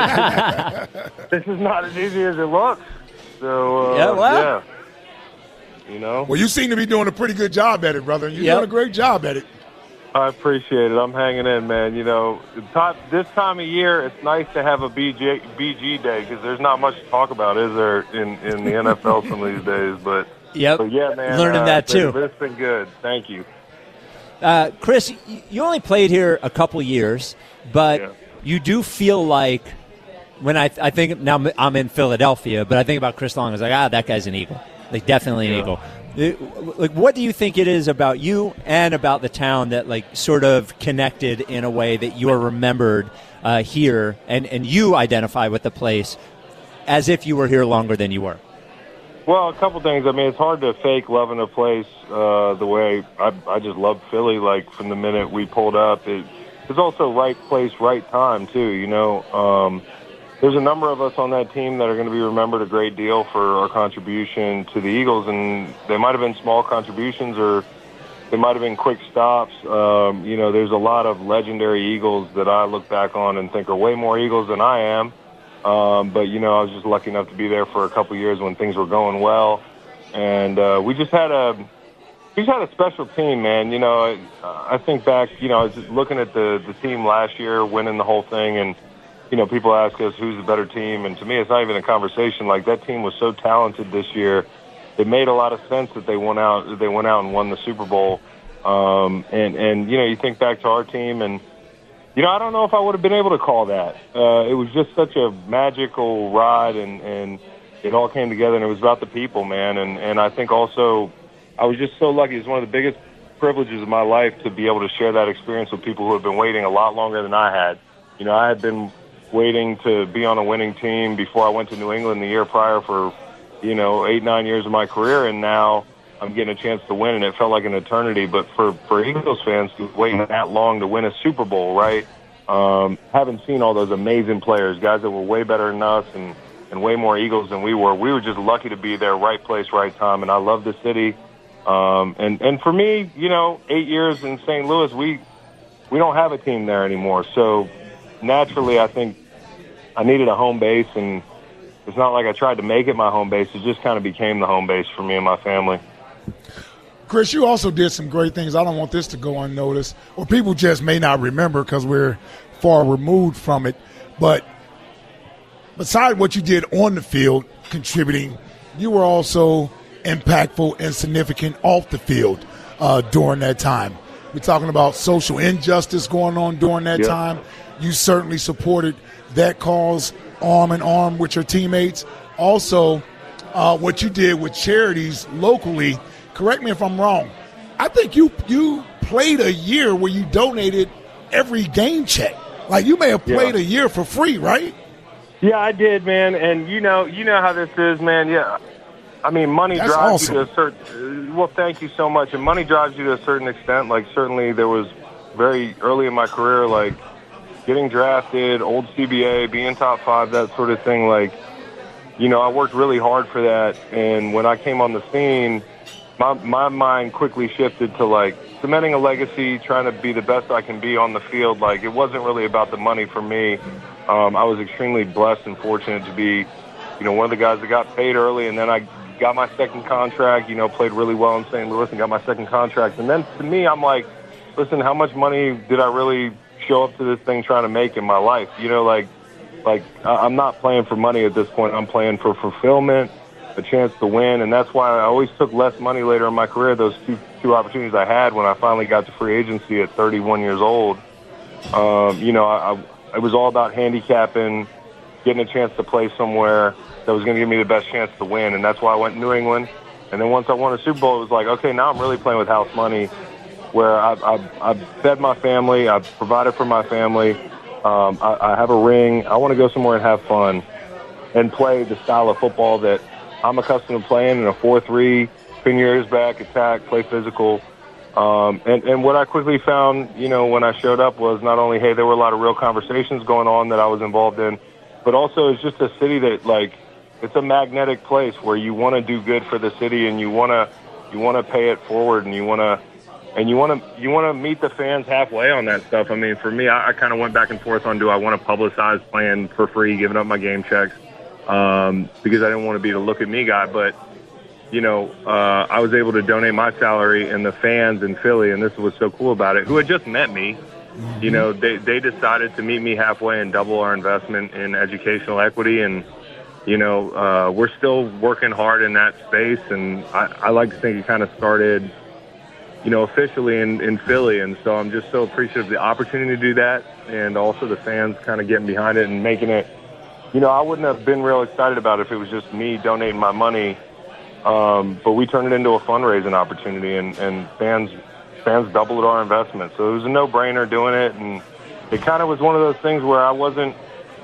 this is not as easy as it looks. So yeah. You know. Well, you seem to be doing a pretty good job at it, brother. You're doing a great job at it. I appreciate it. I'm hanging in, man. You know, this time of year, it's nice to have a BG day because there's not much to talk about, is there, in the NFL some of these days? But yeah, man. Learning that too. But it's been good. Thank you. Chris, you only played here a couple years, but you do feel like when I think now I'm in Philadelphia, but I think about Chris Long, I was like, that guy's an Eagle. Like, definitely an Eagle. Like, what do you think it is about you and about the town that, like, sort of connected in a way that you are remembered here and you identify with the place as if you were here longer than you were? Well, a couple things. I mean, it's hard to fake loving a place the way I just love Philly, like, from the minute we pulled up. It's also right place, right time, too, you know. There's a number of us on that team that are going to be remembered a great deal for our contribution to the Eagles, and they might have been small contributions or they might have been quick stops. You know, there's a lot of legendary Eagles that I look back on and think are way more Eagles than I am. But, you know, I was just lucky enough to be there for a couple years when things were going well. And we just had a special team, man. You know, I think back, you know, I was just looking at the team last year, winning the whole thing, and you know, people ask us who's the better team, and to me, it's not even a conversation. Like, that team was so talented this year; it made a lot of sense that they went out and won the Super Bowl. And you know, you think back to our team, and you know, I don't know if I would have been able to call that. It was just such a magical ride, and it all came together, and it was about the people, man. And I think also, I was just so lucky. It's one of the biggest privileges of my life to be able to share that experience with people who have been waiting a lot longer than I had. You know, I had been waiting to be on a winning team before I went to New England the year prior for, you know, 8-9 years of my career, and now I'm getting a chance to win, and it felt like an eternity. But for Eagles fans to wait that long to win a Super Bowl, right? Having seen all those amazing players, guys that were way better than us and way more Eagles than we were just lucky to be there, right place, right time. And I love the city. And for me, you know, 8 years in St. Louis, we don't have a team there anymore. So naturally, I think I needed a home base, and it's not like I tried to make it my home base. It just kind of became the home base for me and my family. Chris, you also did some great things. I don't want this to go unnoticed, or people just may not remember because we're far removed from it. But besides what you did on the field, contributing, you were also impactful and significant off the field during that time. We're talking about social injustice going on during that time. You certainly supported that cause arm in arm with your teammates. Also, what you did with charities locally, correct me if I'm wrong, I think you played a year where you donated every game check. Like, you may have played a year for free, right? Yeah, I did, man. And you know how this is, man. Yeah. I mean, money drives you to a certain – well, thank you so much. And money drives you to a certain extent. Like, certainly there was very early in my career, like, getting drafted, old CBA, being top 5, that sort of thing. Like, you know, I worked really hard for that. And when I came on the scene, my mind quickly shifted to like cementing a legacy, trying to be the best I can be on the field. Like, it wasn't really about the money for me. I was extremely blessed and fortunate to be, one of the guys that got paid early, and then I got my second contract, played really well in St. Louis and got my second contract. And then to me, I'm like, listen, how much money did I really show up to this thing trying to make in my life? I'm not playing for money at this point. I'm playing for fulfillment, a chance to win, and that's why I always took less money later in my career. Those two opportunities I had when I finally got to free agency at 31 years old, it was all about handicapping, getting a chance to play somewhere that was going to give me the best chance to win, and that's why I went to New England. And then once I won a Super Bowl, it was like, okay, now I'm really playing with house money, where I've fed my family, I've provided for my family, I have a ring, I want to go somewhere and have fun and play the style of football that I'm accustomed to playing in a 4-3, pin your ears back, attack, play physical. And what I quickly found, when I showed up was not only, hey, there were a lot of real conversations going on that I was involved in, but also it's just a city that, like, it's a magnetic place where you want to do good for the city, and you want to pay it forward, and you want to meet the fans halfway on that stuff. I mean, for me, I kind of went back and forth on, do I want to publicize playing for free, giving up my game checks, because I didn't want to be the look at me guy. But, I was able to donate my salary, and the fans in Philly, and this is what's so cool about it, who had just met me, they decided to meet me halfway and double our investment in educational equity. And, we're still working hard in that space. And I like to think it kind of started, officially in Philly. And so I'm just so appreciative of the opportunity to do that, and also the fans kind of getting behind it and making it, I wouldn't have been real excited about it if it was just me donating my money. But we turned it into a fundraising opportunity, and fans doubled our investment. So it was a no-brainer doing it. And it kind of was one of those things where I wasn't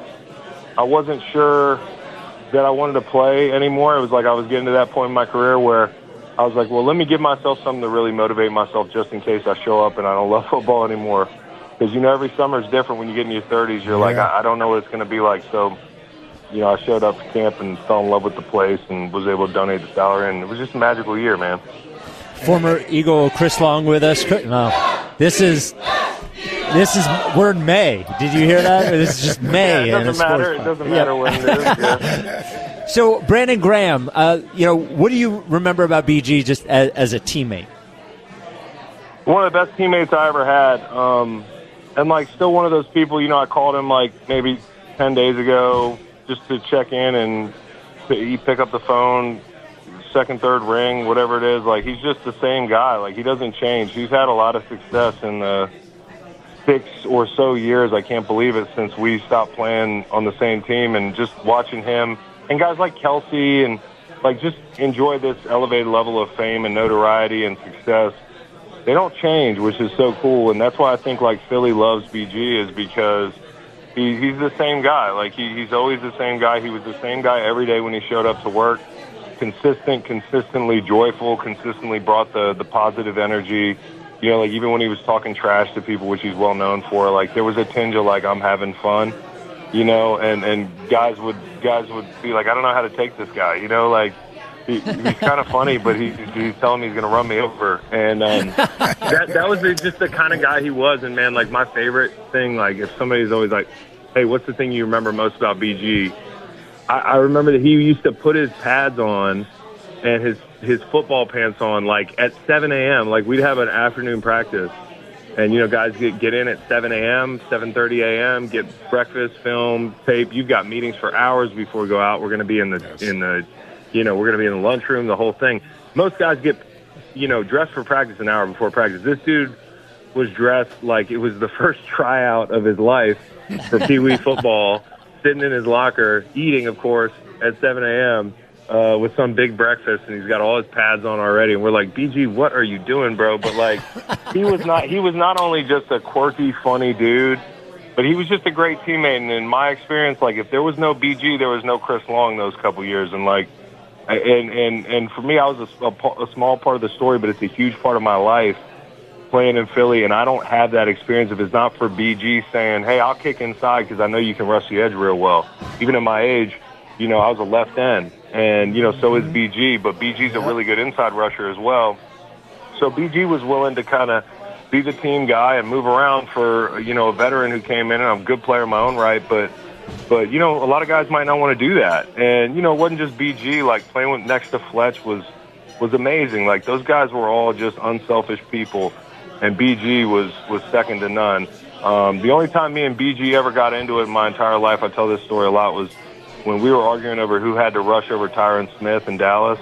sure that I wanted to play anymore. It was like I was getting to that point in my career where I was like, well, let me give myself something to really motivate myself just in case I show up and I don't love football anymore. Because, every summer is different when you get in your 30s. You're like, I don't know what it's going to be like. So, I showed up to camp and fell in love with the place and was able to donate the salary. And it was just a magical year, man. Former Eagle Chris Long with us. No, this is we're in May. Did you hear that? This is just May. It doesn't matter. It doesn't matter when it is. Yeah. So, Brandon Graham, what do you remember about BG just as a teammate? One of the best teammates I ever had. And, still one of those people, I called him, maybe 10 days ago just to check in, and he pick up the phone, second, third ring, whatever it is. He's just the same guy. He doesn't change. He's had a lot of success in the 6 or so years, I can't believe it, since we stopped playing on the same team. And just watching him and guys like Kelsey and just enjoy this elevated level of fame and notoriety and success. They don't change, which is so cool. And that's why I think Philly loves BG, is because he's the same guy. He's always the same guy. He was the same guy every day when he showed up to work. Consistently joyful, consistently brought the positive energy. Even when he was talking trash to people, which he's well known for, there was a tinge of I'm having fun, and guys would be like, I don't know how to take this guy, he's kind of funny, but he's telling me he's going to run me over, and that was just the kind of guy he was. And man, my favorite thing, if somebody's always like, hey, what's the thing you remember most about BG? I remember that he used to put his pads on and his football pants on at 7 a.m. We'd have an afternoon practice, and guys get in at 7 a.m., 7:30 a.m., get breakfast, film, tape. You've got meetings for hours before we go out. We're going to be in the we're going to be in the lunchroom, the whole thing. Most guys get dressed for practice an hour before practice. This dude was dressed like it was the first tryout of his life for Pee Wee football, sitting in his locker, eating, of course, at 7 a.m., with some big breakfast, and he's got all his pads on already. And we're like, BG, what are you doing, bro? But he was not only just a quirky, funny dude, but he was just a great teammate. And in my experience, if there was no BG, there was no Chris Long those couple years. And and for me, I was a small part of the story, but it's a huge part of my life playing in Philly. And I don't have that experience if it's not for BG saying, hey, I'll kick inside because I know you can rush the edge real well. Even at my age, I was a left end. And, so is BG, but BG's a really good inside rusher as well. So BG was willing to kind of be the team guy and move around for, a veteran who came in, and I'm a good player in my own right, but a lot of guys might not want to do that. And, it wasn't just BG, like playing next to Fletch was amazing. Like those guys were all just unselfish people, and BG was second to none. The only time me and BG ever got into it in my entire life, I tell this story a lot, was when we were arguing over who had to rush over Tyron Smith in Dallas.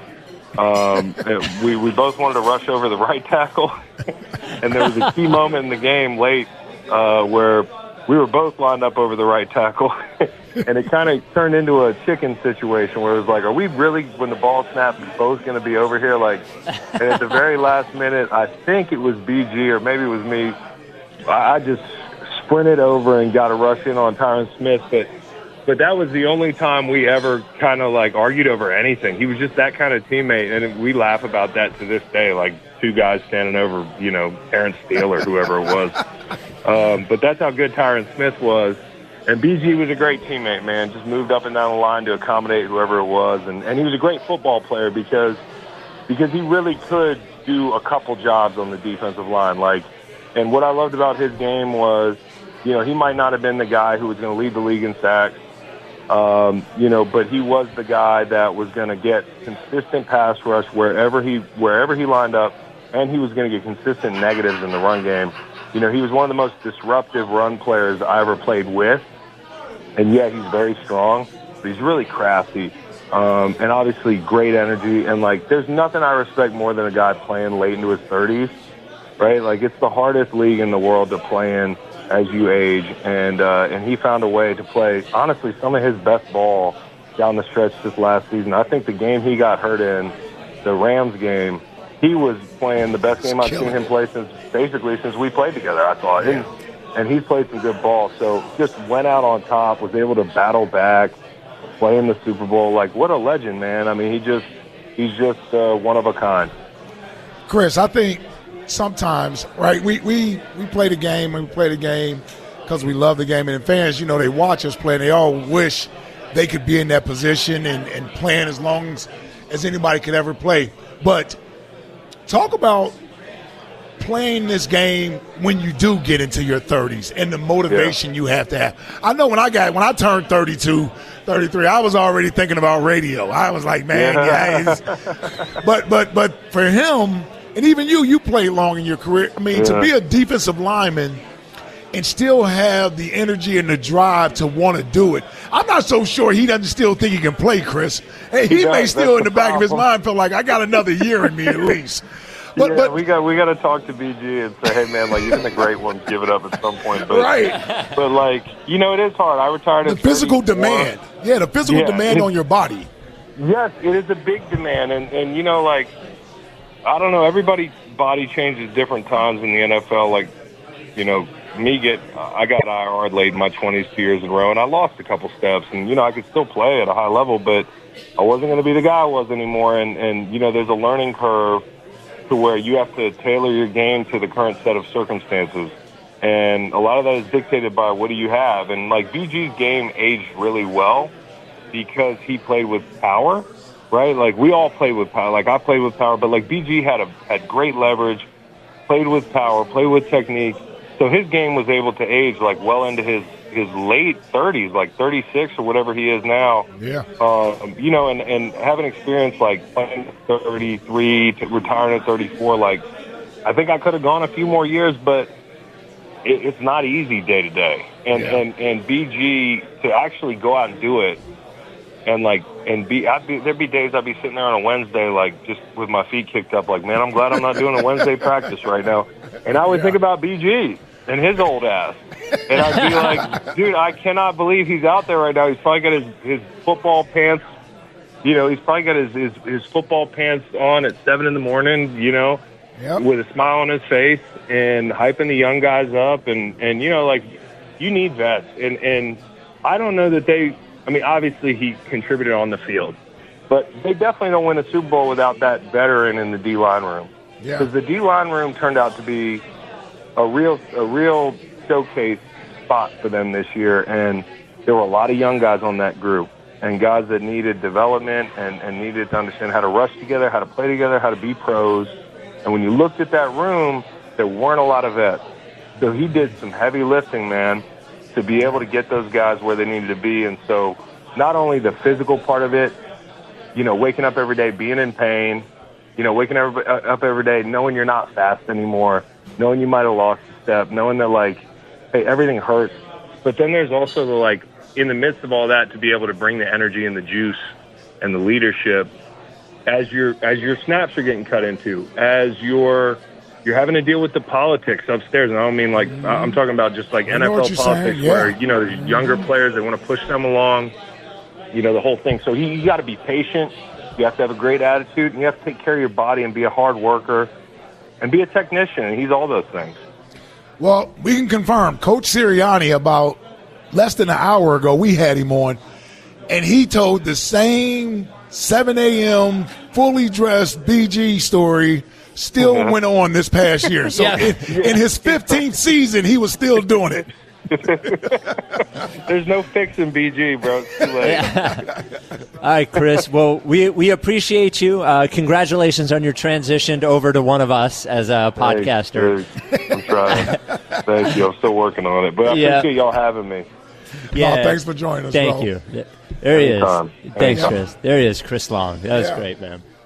We both wanted to rush over the right tackle, and there was a key moment in the game late where we were both lined up over the right tackle, and it kind of turned into a chicken situation where it was like, are we really, when the ball snapped, both going to be over here? Like, and at the very last minute, I think it was BG or maybe it was me, I just sprinted over and got a rush in on Tyron Smith, but that was the only time we ever kind of like argued over anything. He was just that kind of teammate, and we laugh about that to this day, like two guys standing over, Terrence Steele or whoever it was. But that's how good Tyron Smith was. And BG was a great teammate, man, just moved up and down the line to accommodate whoever it was. And he was a great football player because he really could do a couple jobs on the defensive line. And what I loved about his game was, he might not have been the guy who was going to lead the league in sacks, but he was the guy that was going to get consistent pass rush wherever he lined up, and he was going to get consistent negatives in the run game. He was one of the most disruptive run players I ever played with, and yet he's very strong, but he's really crafty, and obviously great energy. And there's nothing I respect more than a guy playing late into his 30s, right? It's the hardest league in the world to play in as you age, and he found a way to play, honestly, some of his best ball down the stretch this last season. I think the game he got hurt in, the Rams game, he was playing the best game I've seen him play since we played together, I thought. Yeah. And he's played some good ball, so just went out on top, was able to battle back, play in the Super Bowl. What a legend, man. I mean, he's just one of a kind. Chris, I think sometimes, right, we play the game and we play the game because we love the game, and fans, they watch us play and they all wish they could be in that position and playing as long as anybody could ever play. But talk about playing this game when you do get into your 30s and the motivation you have to have. I know when I turned 32, 33, I was already thinking about radio. I was like, man, guys. But for him, and even you played long in your career. I mean, to be a defensive lineman and still have the energy and the drive to want to do it. I'm not so sure he doesn't still think he can play, Chris. Hey, he may still in the back of his mind feel like I got another year in me at least. But we got to talk to BG and say, hey man, even the great ones give it up at some point. But, right. But it is hard. I retired at 34. Physical demand. Yeah, the physical demand on your body. Yes, it is a big demand, and I don't know. Everybody's body changes different times in the NFL. I got IR late in my 20s 2 years in a row, and I lost a couple steps. And, I could still play at a high level, but I wasn't going to be the guy I was anymore. And there's a learning curve to where you have to tailor your game to the current set of circumstances. And a lot of that is dictated by what do you have. And, BG's game aged really well because he played with power. Right? We all played with power. I played with power, but BG had great leverage, played with power, played with technique. So his game was able to age well into his late 30s, 36 or whatever he is now. Yeah. And having experience playing at 33 to retiring at 34, I think I could have gone a few more years, but it's not easy day to day. And BG to actually go out and do it. And there'd be days I'd be sitting there on a Wednesday, just with my feet kicked up, man, I'm glad I'm not doing a Wednesday practice right now. And I would think about BG and his old ass. And I'd be like, dude, I cannot believe he's out there right now. He's probably got his football pants, he's probably got his football pants on at 7 in the morning, with a smile on his face and hyping the young guys up. And you need vets. And I don't know that obviously he contributed on the field, but they definitely don't win a Super Bowl without that veteran in the D-line room. Yeah. Because the D-line room turned out to be a real showcase spot for them this year, and there were a lot of young guys on that group. and guys that needed development and needed to understand how to rush together, how to play together, how to be pros. And when you looked at that room, there weren't a lot of vets. So he did some heavy lifting, man, to be able to get those guys where they needed to be. And so not only the physical part of it, waking up every day, being in pain, waking up every day, knowing you're not fast anymore, knowing you might have lost a step, knowing that, hey, everything hurts. But then there's also the, in the midst of all that, to be able to bring the energy and the juice and the leadership as your snaps are getting cut into, as you're having to deal with the politics upstairs. And I don't mean I'm talking about just NFL politics where, there's younger players that want to push them along, the whole thing. So you got to be patient. You have to have a great attitude, and you have to take care of your body and be a hard worker and be a technician. And he's all those things. Well, we can confirm Coach Sirianni, about less than an hour ago, we had him on, and he told the same 7 a.m. fully dressed BG story still went on this past year. So in his 15th season, he was still doing it. There's no fixing BG, bro. It's too late. All right, Chris. Well, we appreciate you. Congratulations on your transition over to one of us as a podcaster. I'm trying. Thank you. I'm still working on it. But I appreciate y'all having me. Yeah. Thanks for joining us, Thank bro. you. There he is. Anytime. Thanks, Chris. There he is, Chris Long. That was great, man.